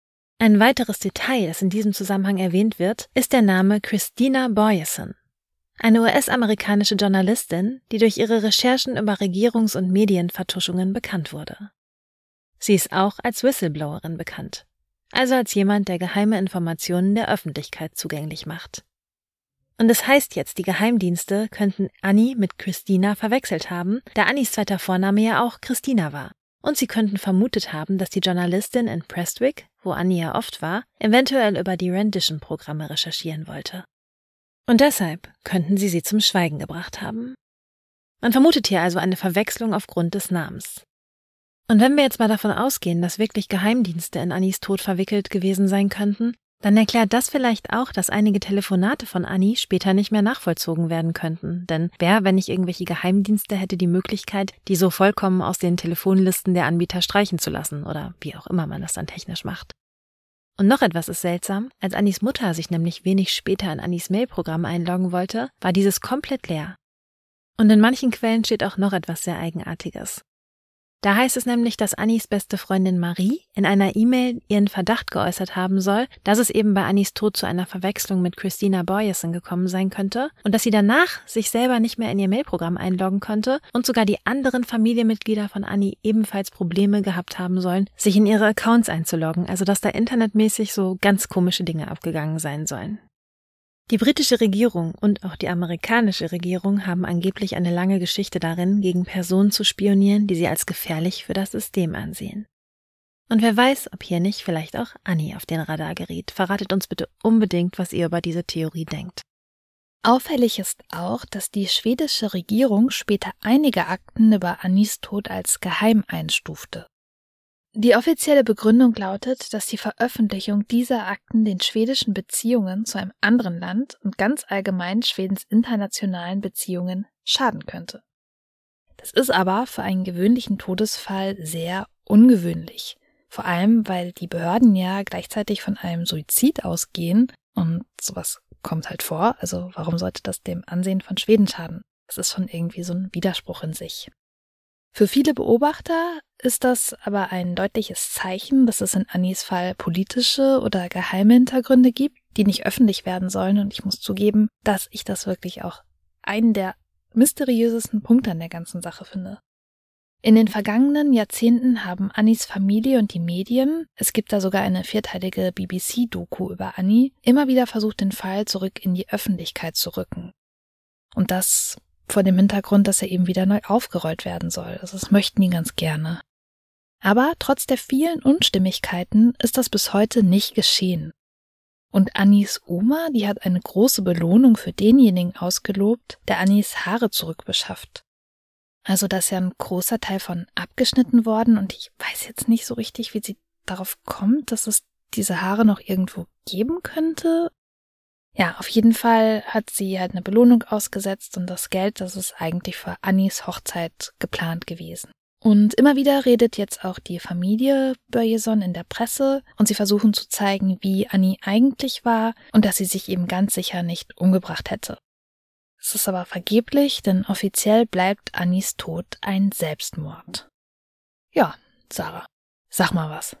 Ein weiteres Detail, das in diesem Zusammenhang erwähnt wird, ist der Name Christina Börjesson, eine U S-amerikanische Journalistin, die durch ihre Recherchen über Regierungs- und Medienvertuschungen bekannt wurde. Sie ist auch als Whistleblowerin bekannt, also als jemand, der geheime Informationen der Öffentlichkeit zugänglich macht. Und es heißt jetzt, die Geheimdienste könnten Annie mit Christina verwechselt haben, da Annies zweiter Vorname ja auch Christina war. Und sie könnten vermutet haben, dass die Journalistin in Prestwick, wo Annie ja oft war, eventuell über die Rendition-Programme recherchieren wollte. Und deshalb könnten sie sie zum Schweigen gebracht haben. Man vermutet hier also eine Verwechslung aufgrund des Namens. Und wenn wir jetzt mal davon ausgehen, dass wirklich Geheimdienste in Annies Tod verwickelt gewesen sein könnten, dann erklärt das vielleicht auch, dass einige Telefonate von Annie später nicht mehr nachvollzogen werden könnten. Denn wer, wenn nicht irgendwelche Geheimdienste, hätte die Möglichkeit, die so vollkommen aus den Telefonlisten der Anbieter streichen zu lassen oder wie auch immer man das dann technisch macht. Und noch etwas ist seltsam, als Annies Mutter sich nämlich wenig später in Annies Mailprogramm einloggen wollte, war dieses komplett leer. Und in manchen Quellen steht auch noch etwas sehr Eigenartiges. Da heißt es nämlich, dass Annies beste Freundin Marie in einer E-Mail ihren Verdacht geäußert haben soll, dass es eben bei Annies Tod zu einer Verwechslung mit Christina Börjesson gekommen sein könnte und dass sie danach sich selber nicht mehr in ihr Mailprogramm einloggen konnte und sogar die anderen Familienmitglieder von Annie ebenfalls Probleme gehabt haben sollen, sich in ihre Accounts einzuloggen, also dass da internetmäßig so ganz komische Dinge abgegangen sein sollen. Die britische Regierung und auch die amerikanische Regierung haben angeblich eine lange Geschichte darin, gegen Personen zu spionieren, die sie als gefährlich für das System ansehen. Und wer weiß, ob hier nicht vielleicht auch Annie auf den Radar geriet. Verratet uns bitte unbedingt, was ihr über diese Theorie denkt. Auffällig ist auch, dass die schwedische Regierung später einige Akten über Annies Tod als geheim einstufte. Die offizielle Begründung lautet, dass die Veröffentlichung dieser Akten den schwedischen Beziehungen zu einem anderen Land und ganz allgemein Schwedens internationalen Beziehungen schaden könnte. Das ist aber für einen gewöhnlichen Todesfall sehr ungewöhnlich. Vor allem, weil die Behörden ja gleichzeitig von einem Suizid ausgehen und sowas kommt halt vor. Also warum sollte das dem Ansehen von Schweden schaden? Das ist schon irgendwie so ein Widerspruch in sich. Für viele Beobachter ist das aber ein deutliches Zeichen, dass es in Annies Fall politische oder geheime Hintergründe gibt, die nicht öffentlich werden sollen. Und ich muss zugeben, dass ich das wirklich auch einen der mysteriösesten Punkte an der ganzen Sache finde. In den vergangenen Jahrzehnten haben Annies Familie und die Medien, es gibt da sogar eine vierteilige B B C-Doku über Annie, immer wieder versucht, den Fall zurück in die Öffentlichkeit zu rücken. Und das vor dem Hintergrund, dass er eben wieder neu aufgerollt werden soll. Also das möchten die ganz gerne. Aber trotz der vielen Unstimmigkeiten ist das bis heute nicht geschehen. Und Annies Oma, die hat eine große Belohnung für denjenigen ausgelobt, der Annies Haare zurückbeschafft. Also da ist ja ein großer Teil von abgeschnitten worden und ich weiß jetzt nicht so richtig, wie sie darauf kommt, dass es diese Haare noch irgendwo geben könnte. Ja, auf jeden Fall hat sie halt eine Belohnung ausgesetzt und das Geld, das ist eigentlich für Annies Hochzeit geplant gewesen. Und immer wieder redet jetzt auch die Familie Börjesson in der Presse und sie versuchen zu zeigen, wie Annie eigentlich war und dass sie sich eben ganz sicher nicht umgebracht hätte. Es ist aber vergeblich, denn offiziell bleibt Annies Tod ein Selbstmord. Ja, Sarah, sag mal was.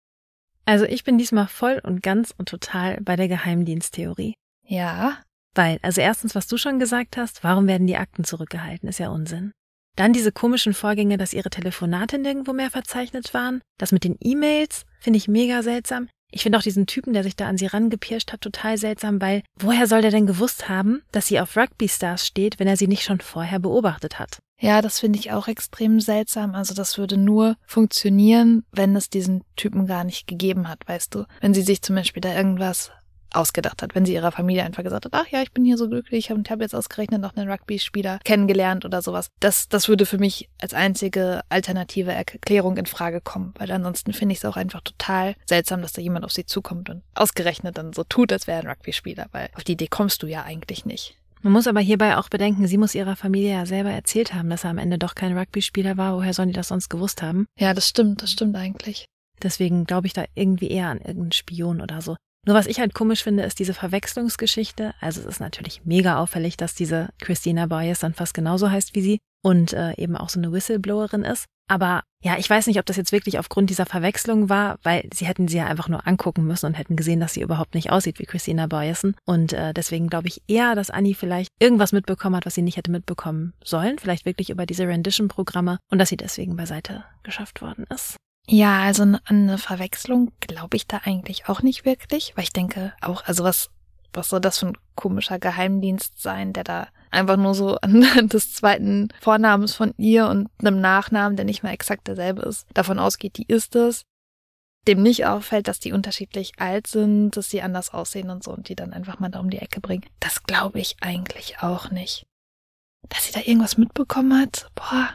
Also ich bin diesmal voll und ganz und total bei der Geheimdiensttheorie. Ja? Weil, also erstens, was du schon gesagt hast, warum werden die Akten zurückgehalten, ist ja Unsinn. Dann diese komischen Vorgänge, dass ihre Telefonate nirgendwo mehr verzeichnet waren. Das mit den E-Mails finde ich mega seltsam. Ich finde auch diesen Typen, der sich da an sie rangepirscht hat, total seltsam, weil woher soll der denn gewusst haben, dass sie auf Rugby-Stars steht, wenn er sie nicht schon vorher beobachtet hat? Ja, das finde ich auch extrem seltsam. Also das würde nur funktionieren, wenn es diesen Typen gar nicht gegeben hat, weißt du? Wenn sie sich zum Beispiel da irgendwas ausgedacht hat, wenn sie ihrer Familie einfach gesagt hat, ach ja, ich bin hier so glücklich und habe jetzt ausgerechnet noch einen Rugby-Spieler kennengelernt oder sowas. Das, das würde für mich als einzige alternative Erklärung in Frage kommen, weil ansonsten finde ich es auch einfach total seltsam, dass da jemand auf sie zukommt und ausgerechnet dann so tut, als wäre er ein Rugby-Spieler, weil auf die Idee kommst du ja eigentlich nicht. Man muss aber hierbei auch bedenken, sie muss ihrer Familie ja selber erzählt haben, dass er am Ende doch kein Rugby-Spieler war. Woher sollen die das sonst gewusst haben? Ja, das stimmt, das stimmt eigentlich. Deswegen glaube ich da irgendwie eher an irgendeinen Spion oder so. Nur was ich halt komisch finde, ist diese Verwechslungsgeschichte. Also es ist natürlich mega auffällig, dass diese Christina Börjesson fast genauso heißt wie sie und äh, eben auch so eine Whistleblowerin ist. Aber ja, ich weiß nicht, ob das jetzt wirklich aufgrund dieser Verwechslung war, weil sie hätten sie ja einfach nur angucken müssen und hätten gesehen, dass sie überhaupt nicht aussieht wie Christina Börjesson. Und äh, deswegen glaube ich eher, dass Annie vielleicht irgendwas mitbekommen hat, was sie nicht hätte mitbekommen sollen. Vielleicht wirklich über diese Rendition-Programme und dass sie deswegen beiseite geschafft worden ist. Ja, also an eine Verwechslung glaube ich da eigentlich auch nicht wirklich, weil ich denke auch, also was was soll das für ein komischer Geheimdienst sein, der da einfach nur so anhand des zweiten Vornamens von ihr und einem Nachnamen, der nicht mal exakt derselbe ist, davon ausgeht, die ist es, dem nicht auffällt, dass die unterschiedlich alt sind, dass sie anders aussehen und so und die dann einfach mal da um die Ecke bringen. Das glaube ich eigentlich auch nicht. Dass sie da irgendwas mitbekommen hat, boah,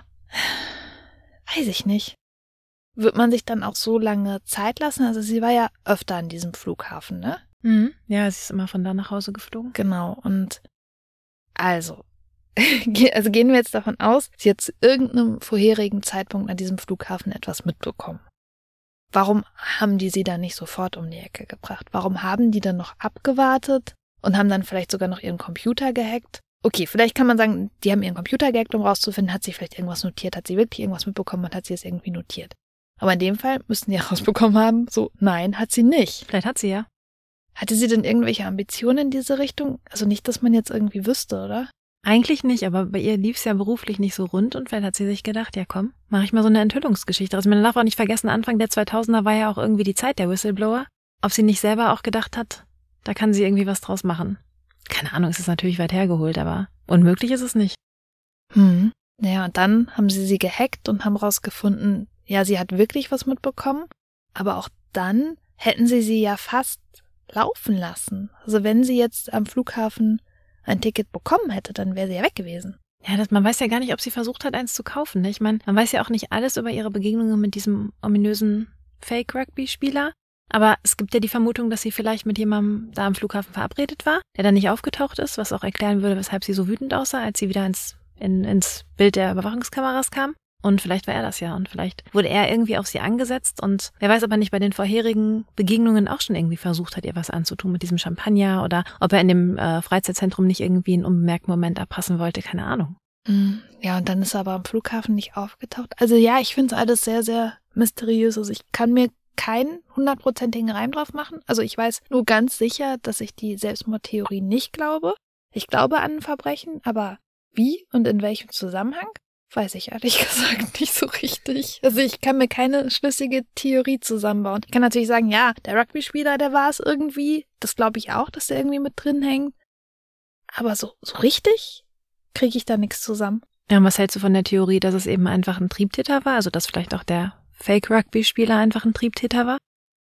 weiß ich nicht. Wird man sich dann auch so lange Zeit lassen? Also sie war ja öfter an diesem Flughafen, ne? Mhm. Ja, sie ist immer von da nach Hause geflogen. Genau, und also, also gehen wir jetzt davon aus, sie hat zu irgendeinem vorherigen Zeitpunkt an diesem Flughafen etwas mitbekommen. Warum haben die sie dann nicht sofort um die Ecke gebracht? Warum haben die dann noch abgewartet und haben dann vielleicht sogar noch ihren Computer gehackt? Okay, vielleicht kann man sagen, die haben ihren Computer gehackt, um rauszufinden, hat sie vielleicht irgendwas notiert, hat sie wirklich irgendwas mitbekommen und hat sie es irgendwie notiert. Aber in dem Fall müssten die herausbekommen haben, so, nein, hat sie nicht. Vielleicht hat sie ja. Hatte sie denn irgendwelche Ambitionen in diese Richtung? Also nicht, dass man jetzt irgendwie wüsste, oder? Eigentlich nicht, aber bei ihr lief es ja beruflich nicht so rund und vielleicht hat sie sich gedacht, ja komm, mache ich mal so eine Enthüllungsgeschichte. Also man darf auch nicht vergessen, Anfang der zweitausender war ja auch irgendwie die Zeit der Whistleblower. Ob sie nicht selber auch gedacht hat, da kann sie irgendwie was draus machen. Keine Ahnung, es ist natürlich weit hergeholt, aber unmöglich ist es nicht. Hm, naja, und dann haben sie sie gehackt und haben rausgefunden, ja, sie hat wirklich was mitbekommen, aber auch dann hätten sie sie ja fast laufen lassen. Also wenn sie jetzt am Flughafen ein Ticket bekommen hätte, dann wäre sie ja weg gewesen. Ja, das, man weiß ja gar nicht, ob sie versucht hat, eins zu kaufen. Ne? Ich meine, man weiß ja auch nicht alles über ihre Begegnungen mit diesem ominösen Fake-Rugby-Spieler. Aber es gibt ja die Vermutung, dass sie vielleicht mit jemandem da am Flughafen verabredet war, der dann nicht aufgetaucht ist, was auch erklären würde, weshalb sie so wütend aussah, als sie wieder ins, in, ins Bild der Überwachungskameras kam. Und vielleicht war er das ja und vielleicht wurde er irgendwie auf sie angesetzt und wer weiß, ob er nicht bei den vorherigen Begegnungen auch schon irgendwie versucht hat, ihr was anzutun mit diesem Champagner oder ob er in dem äh, Freizeitzentrum nicht irgendwie einen unbemerkten Moment abpassen wollte, keine Ahnung. Ja, und dann ist er aber am Flughafen nicht aufgetaucht. Also ja, ich finde es alles sehr, sehr mysteriös. Also ich kann mir keinen hundertprozentigen Reim drauf machen. Also ich weiß nur ganz sicher, dass ich die Selbstmordtheorie nicht glaube. Ich glaube an ein Verbrechen, aber wie und in welchem Zusammenhang? Weiß ich ehrlich gesagt nicht so richtig. Also ich kann mir keine schlüssige Theorie zusammenbauen. Ich kann natürlich sagen, ja, der Rugby-Spieler, der war es irgendwie. Das glaube ich auch, dass der irgendwie mit drin hängt. Aber so, so richtig kriege ich da nichts zusammen. Ja, und was hältst du von der Theorie, dass es eben einfach ein Triebtäter war? Also dass vielleicht auch der Fake-Rugby-Spieler einfach ein Triebtäter war?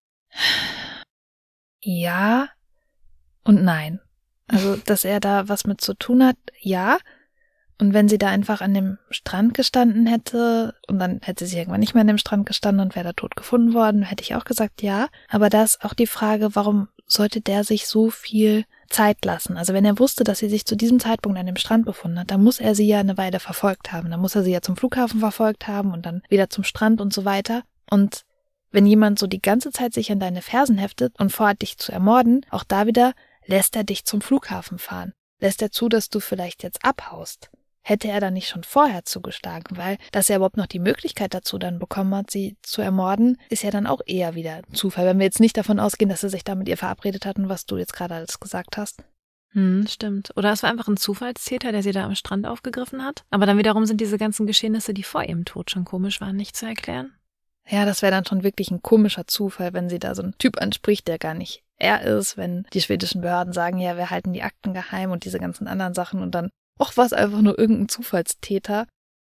Ja und nein. Also, dass er da was mit zu tun hat, ja. Und wenn sie da einfach an dem Strand gestanden hätte und dann hätte sie irgendwann nicht mehr an dem Strand gestanden und wäre da tot gefunden worden, hätte ich auch gesagt, ja. Aber da ist auch die Frage, warum sollte der sich so viel Zeit lassen? Also wenn er wusste, dass sie sich zu diesem Zeitpunkt an dem Strand befunden hat, dann muss er sie ja eine Weile verfolgt haben. Dann muss er sie ja zum Flughafen verfolgt haben und dann wieder zum Strand und so weiter. Und wenn jemand so die ganze Zeit sich an deine Fersen heftet und vorhat, dich zu ermorden, auch da wieder lässt er dich zum Flughafen fahren. Lässt er zu, dass du vielleicht jetzt abhaust. Hätte er dann nicht schon vorher zugeschlagen, weil, dass er überhaupt noch die Möglichkeit dazu dann bekommen hat, sie zu ermorden, ist ja dann auch eher wieder Zufall, wenn wir jetzt nicht davon ausgehen, dass er sich da mit ihr verabredet hat und was du jetzt gerade alles gesagt hast. Hm, stimmt. Oder es war einfach ein Zufallstäter, der sie da am Strand aufgegriffen hat. Aber dann wiederum sind diese ganzen Geschehnisse, die vor ihrem Tod schon komisch waren, nicht zu erklären. Ja, das wäre dann schon wirklich ein komischer Zufall, wenn sie da so einen Typ anspricht, der gar nicht er ist, wenn die schwedischen Behörden sagen, ja, wir halten die Akten geheim und diese ganzen anderen Sachen und dann Och, war es einfach nur irgendein Zufallstäter.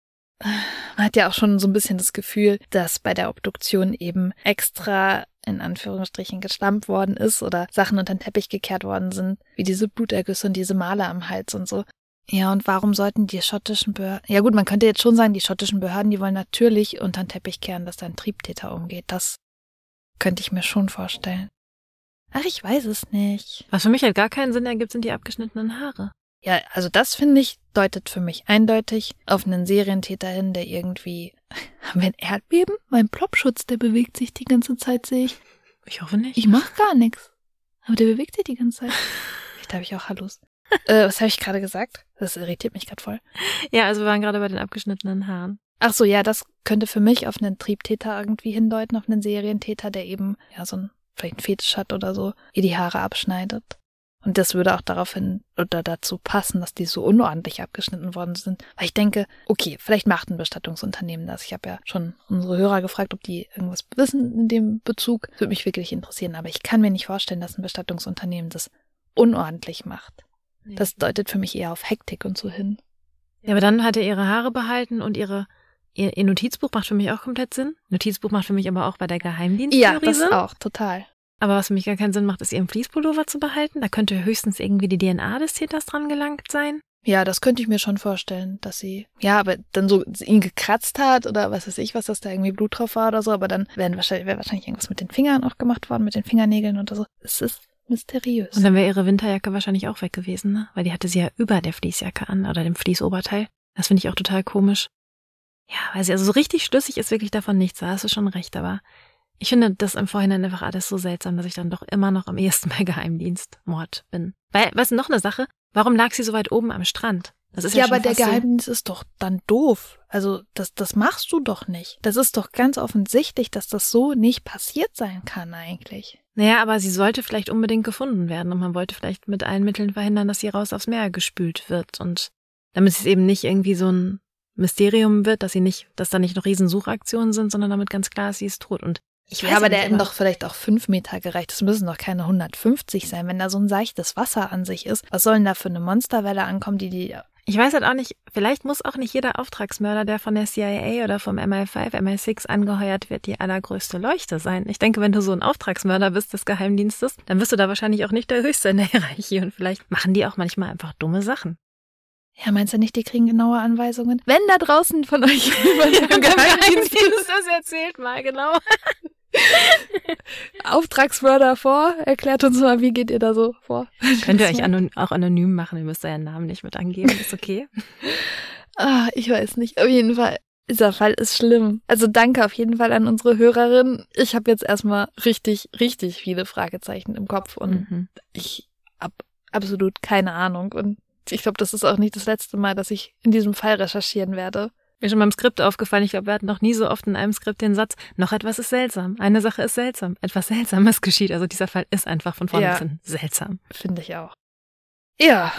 Man hat ja auch schon so ein bisschen das Gefühl, dass bei der Obduktion eben extra in Anführungsstrichen geschlampt worden ist oder Sachen unter den Teppich gekehrt worden sind, wie diese Blutergüsse und diese Male am Hals und so. Ja, und warum sollten die schottischen Behörden... Ja gut, man könnte jetzt schon sagen, die schottischen Behörden, die wollen natürlich unter den Teppich kehren, dass da ein Triebtäter umgeht. Das könnte ich mir schon vorstellen. Ach, ich weiß es nicht. Was für mich halt gar keinen Sinn ergibt, sind die abgeschnittenen Haare. Ja, also das, finde ich, deutet für mich eindeutig auf einen Serientäter hin, der irgendwie... Haben wir ein Erdbeben? Mein Plopschutz, der bewegt sich die ganze Zeit, sehe ich. Ich hoffe nicht. Ich mach gar nichts. Aber der bewegt sich die ganze Zeit. Vielleicht habe ich auch Hallos. äh, was habe ich gerade gesagt? Das irritiert mich gerade voll. Ja, also wir waren gerade bei den abgeschnittenen Haaren. Ach so, ja, das könnte für mich auf einen Triebtäter irgendwie hindeuten, auf einen Serientäter, der eben ja so ein vielleicht einen Fetisch hat oder so, ihr die Haare abschneidet. Und das würde auch darauf hin oder dazu passen, dass die so unordentlich abgeschnitten worden sind. Weil ich denke, okay, vielleicht macht ein Bestattungsunternehmen das. Ich habe ja schon unsere Hörer gefragt, ob die irgendwas wissen in dem Bezug. Das würde mich wirklich interessieren. Aber ich kann mir nicht vorstellen, dass ein Bestattungsunternehmen das unordentlich macht. Nee. Das deutet für mich eher auf Hektik und so hin. Ja, aber dann hat er ihre Haare behalten und ihre ihr, ihr Notizbuch macht für mich auch komplett Sinn. Notizbuch macht für mich aber auch bei der Geheimdiensttheorie Sinn. Ja, das auch, total. Aber was für mich gar keinen Sinn macht, ist ihren Fließpullover zu behalten. Da könnte höchstens irgendwie die D N A des Täters dran gelangt sein. Ja, das könnte ich mir schon vorstellen, dass sie, ja, aber dann so ihn gekratzt hat oder was weiß ich, was, dass da irgendwie Blut drauf war oder so, aber dann wären wahrscheinlich, wäre wahrscheinlich irgendwas mit den Fingern auch gemacht worden, mit den Fingernägeln oder so. Es ist mysteriös. Und dann wäre ihre Winterjacke wahrscheinlich auch weg gewesen, ne? Weil die hatte sie ja über der Fließjacke an oder dem Fließoberteil. Das finde ich auch total komisch. Ja, weil sie also so richtig schlüssig ist wirklich davon nichts, da hast du schon recht, aber ich finde das im Vorhinein einfach alles so seltsam, dass ich dann doch immer noch am ehesten bei Geheimdienstmord bin. Weil, weißt du, noch eine Sache, warum lag sie so weit oben am Strand? Das ist ja, ja schon aber der so Geheimdienst ist doch dann doof. Also das, das machst du doch nicht. Das ist doch ganz offensichtlich, dass das so nicht passiert sein kann eigentlich. Naja, aber sie sollte vielleicht unbedingt gefunden werden und man wollte vielleicht mit allen Mitteln verhindern, dass sie raus aufs Meer gespült wird und damit es eben nicht irgendwie so ein Mysterium wird, dass sie nicht, dass da nicht noch Riesensuchaktionen sind, sondern damit ganz klar ist, sie ist tot. Und ich weiß ja, aber nicht, der hätten doch vielleicht auch fünf Meter gereicht. Das müssen doch keine hundertfünfzig sein, wenn da so ein seichtes Wasser an sich ist. Was soll denn da für eine Monsterwelle ankommen, die die... Ich weiß halt auch nicht, vielleicht muss auch nicht jeder Auftragsmörder, der von der C I A oder vom M I fünf, M I sechs angeheuert wird, die allergrößte Leuchte sein. Ich denke, wenn du so ein Auftragsmörder bist des Geheimdienstes, dann bist du da wahrscheinlich auch nicht der Höchste in der Hierarchie und vielleicht machen die auch manchmal einfach dumme Sachen. Ja, meinst du nicht, die kriegen genaue Anweisungen? Wenn da draußen von euch jemand im Geheimdienst ist, das erzählt mal, genau. Auftragsmörder vor, erklärt uns mal, wie geht ihr da so vor? Könnt ihr euch anon- auch anonym machen, ihr müsst euren Namen nicht mit angeben, ist okay. Ah, ich weiß nicht, auf jeden Fall. Dieser Fall ist schlimm. Also danke auf jeden Fall an unsere Hörerin. Ich habe jetzt erstmal richtig, richtig viele Fragezeichen im Kopf und mhm. ich habe absolut keine Ahnung. Und ich glaube, das ist auch nicht das letzte Mal, dass ich in diesem Fall recherchieren werde. Mir ist schon beim Skript aufgefallen, ich glaube, wir hatten noch nie so oft in einem Skript den Satz, noch etwas ist seltsam, eine Sache ist seltsam, etwas Seltsames geschieht. Also dieser Fall ist einfach von vorne bis hinten seltsam. Finde ich auch. Ja.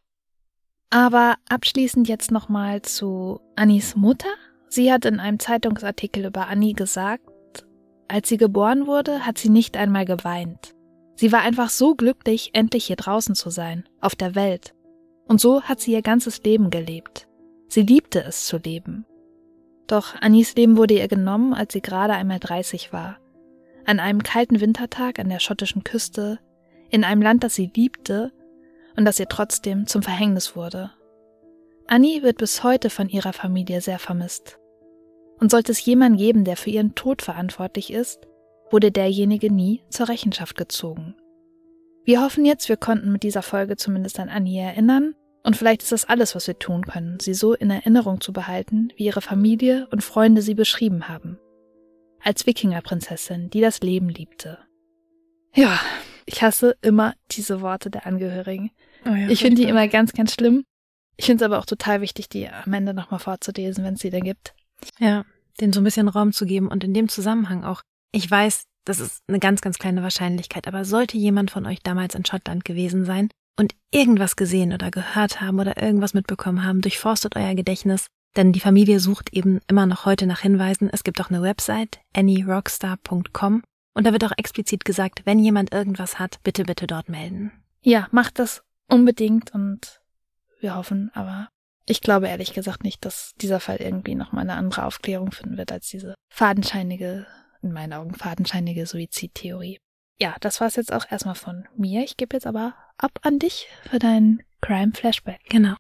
Aber abschließend jetzt nochmal zu Annies Mutter. Sie hat in einem Zeitungsartikel über Annie gesagt, als sie geboren wurde, hat sie nicht einmal geweint. Sie war einfach so glücklich, endlich hier draußen zu sein, auf der Welt. Und so hat sie ihr ganzes Leben gelebt. Sie liebte es zu leben. Doch Annies Leben wurde ihr genommen, als sie gerade einmal dreißig war. An einem kalten Wintertag an der schottischen Küste, in einem Land, das sie liebte und das ihr trotzdem zum Verhängnis wurde. Annie wird bis heute von ihrer Familie sehr vermisst. Und sollte es jemanden geben, der für ihren Tod verantwortlich ist, wurde derjenige nie zur Rechenschaft gezogen. Wir hoffen jetzt, wir konnten mit dieser Folge zumindest an Annie erinnern. Und vielleicht ist das alles, was wir tun können, sie so in Erinnerung zu behalten, wie ihre Familie und Freunde sie beschrieben haben. Als Wikingerprinzessin, die das Leben liebte. Ja, ich hasse immer diese Worte der Angehörigen. Oh ja, ich finde die immer ganz, ganz schlimm. Ich finde es aber auch total wichtig, die am Ende nochmal vorzulesen, wenn es sie denn gibt. Ja, denen so ein bisschen Raum zu geben und in dem Zusammenhang auch. Ich weiß, das ist eine ganz, ganz kleine Wahrscheinlichkeit, aber sollte jemand von euch damals in Schottland gewesen sein und irgendwas gesehen oder gehört haben oder irgendwas mitbekommen haben, durchforstet euer Gedächtnis, denn die Familie sucht eben immer noch heute nach Hinweisen. Es gibt auch eine Website, annie rockstar punkt com, und da wird auch explizit gesagt, wenn jemand irgendwas hat, bitte, bitte dort melden. Ja, macht das unbedingt und wir hoffen, aber ich glaube ehrlich gesagt nicht, dass dieser Fall irgendwie nochmal eine andere Aufklärung finden wird als diese fadenscheinige, in meinen Augen fadenscheinige Suizidtheorie. Ja, das war's jetzt auch erstmal von mir. Ich gebe jetzt aber ab an dich für deinen Crime-Flashback. Genau.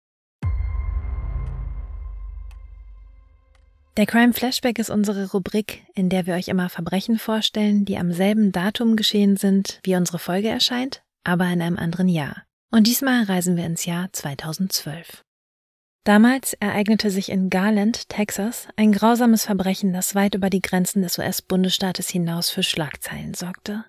Der Crime-Flashback ist unsere Rubrik, in der wir euch immer Verbrechen vorstellen, die am selben Datum geschehen sind, wie unsere Folge erscheint, aber in einem anderen Jahr. Und diesmal reisen wir ins Jahr zweitausendzwölf. Damals ereignete sich in Garland, Texas, ein grausames Verbrechen, das weit über die Grenzen des U S-Bundesstaates hinaus für Schlagzeilen sorgte.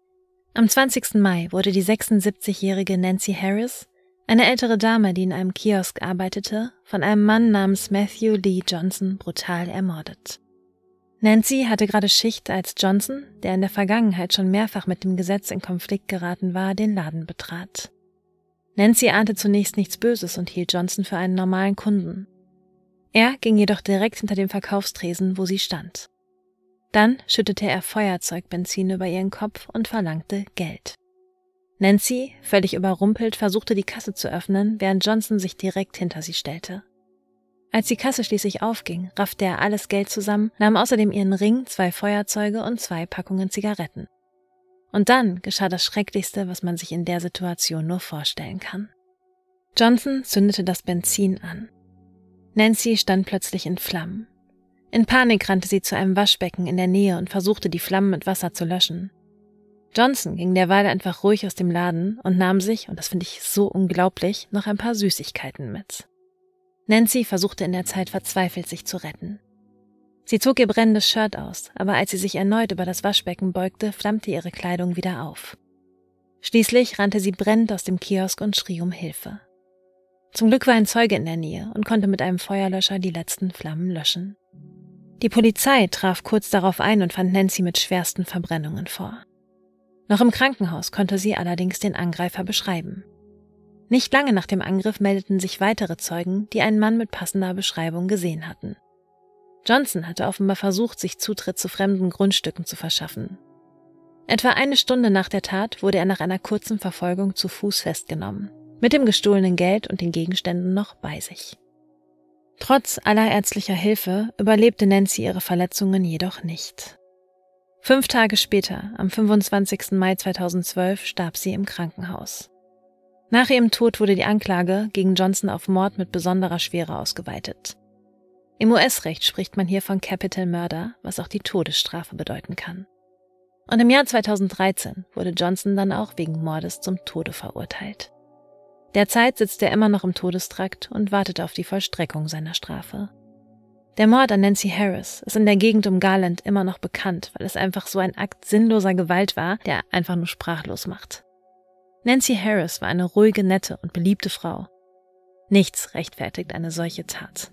Am zwanzigsten Mai wurde die sechsundsiebzigjährige Nancy Harris, eine ältere Dame, die in einem Kiosk arbeitete, von einem Mann namens Matthew Lee Johnson brutal ermordet. Nancy hatte gerade Schicht, als Johnson, der in der Vergangenheit schon mehrfach mit dem Gesetz in Konflikt geraten war, den Laden betrat. Nancy ahnte zunächst nichts Böses und hielt Johnson für einen normalen Kunden. Er ging jedoch direkt hinter dem Verkaufstresen, wo sie stand. Dann schüttete er Feuerzeugbenzin über ihren Kopf und verlangte Geld. Nancy, völlig überrumpelt, versuchte die Kasse zu öffnen, während Johnson sich direkt hinter sie stellte. Als die Kasse schließlich aufging, raffte er alles Geld zusammen, nahm außerdem ihren Ring, zwei Feuerzeuge und zwei Packungen Zigaretten. Und dann geschah das Schrecklichste, was man sich in der Situation nur vorstellen kann. Johnson zündete das Benzin an. Nancy stand plötzlich in Flammen. In Panik rannte sie zu einem Waschbecken in der Nähe und versuchte, die Flammen mit Wasser zu löschen. Johnson ging derweil einfach ruhig aus dem Laden und nahm sich, und das finde ich so unglaublich, noch ein paar Süßigkeiten mit. Nancy versuchte in der Zeit verzweifelt, sich zu retten. Sie zog ihr brennendes Shirt aus, aber als sie sich erneut über das Waschbecken beugte, flammte ihre Kleidung wieder auf. Schließlich rannte sie brennend aus dem Kiosk und schrie um Hilfe. Zum Glück war ein Zeuge in der Nähe und konnte mit einem Feuerlöscher die letzten Flammen löschen. Die Polizei traf kurz darauf ein und fand Nancy mit schwersten Verbrennungen vor. Noch im Krankenhaus konnte sie allerdings den Angreifer beschreiben. Nicht lange nach dem Angriff meldeten sich weitere Zeugen, die einen Mann mit passender Beschreibung gesehen hatten. Johnson hatte offenbar versucht, sich Zutritt zu fremden Grundstücken zu verschaffen. Etwa eine Stunde nach der Tat wurde er nach einer kurzen Verfolgung zu Fuß festgenommen, mit dem gestohlenen Geld und den Gegenständen noch bei sich. Trotz aller ärztlicher Hilfe überlebte Nancy ihre Verletzungen jedoch nicht. Fünf Tage später, am fünfundzwanzigsten Mai zweitausendzwölf, starb sie im Krankenhaus. Nach ihrem Tod wurde die Anklage gegen Johnson auf Mord mit besonderer Schwere ausgeweitet. Im U S-Recht spricht man hier von Capital Murder, was auch die Todesstrafe bedeuten kann. Und im Jahr zweitausenddreizehn wurde Johnson dann auch wegen Mordes zum Tode verurteilt. Derzeit sitzt er immer noch im Todestrakt und wartet auf die Vollstreckung seiner Strafe. Der Mord an Nancy Harris ist in der Gegend um Garland immer noch bekannt, weil es einfach so ein Akt sinnloser Gewalt war, der einfach nur sprachlos macht. Nancy Harris war eine ruhige, nette und beliebte Frau. Nichts rechtfertigt eine solche Tat.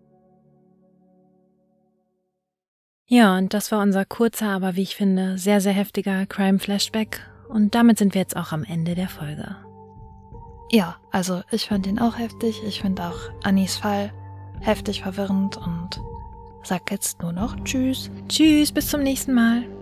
Ja, und das war unser kurzer, aber wie ich finde, sehr, sehr heftiger Crime-Flashback. Und damit sind wir jetzt auch am Ende der Folge. Ja, also ich fand ihn auch heftig. Ich finde auch Annies Fall heftig verwirrend und sag jetzt nur noch Tschüss. Tschüss, bis zum nächsten Mal.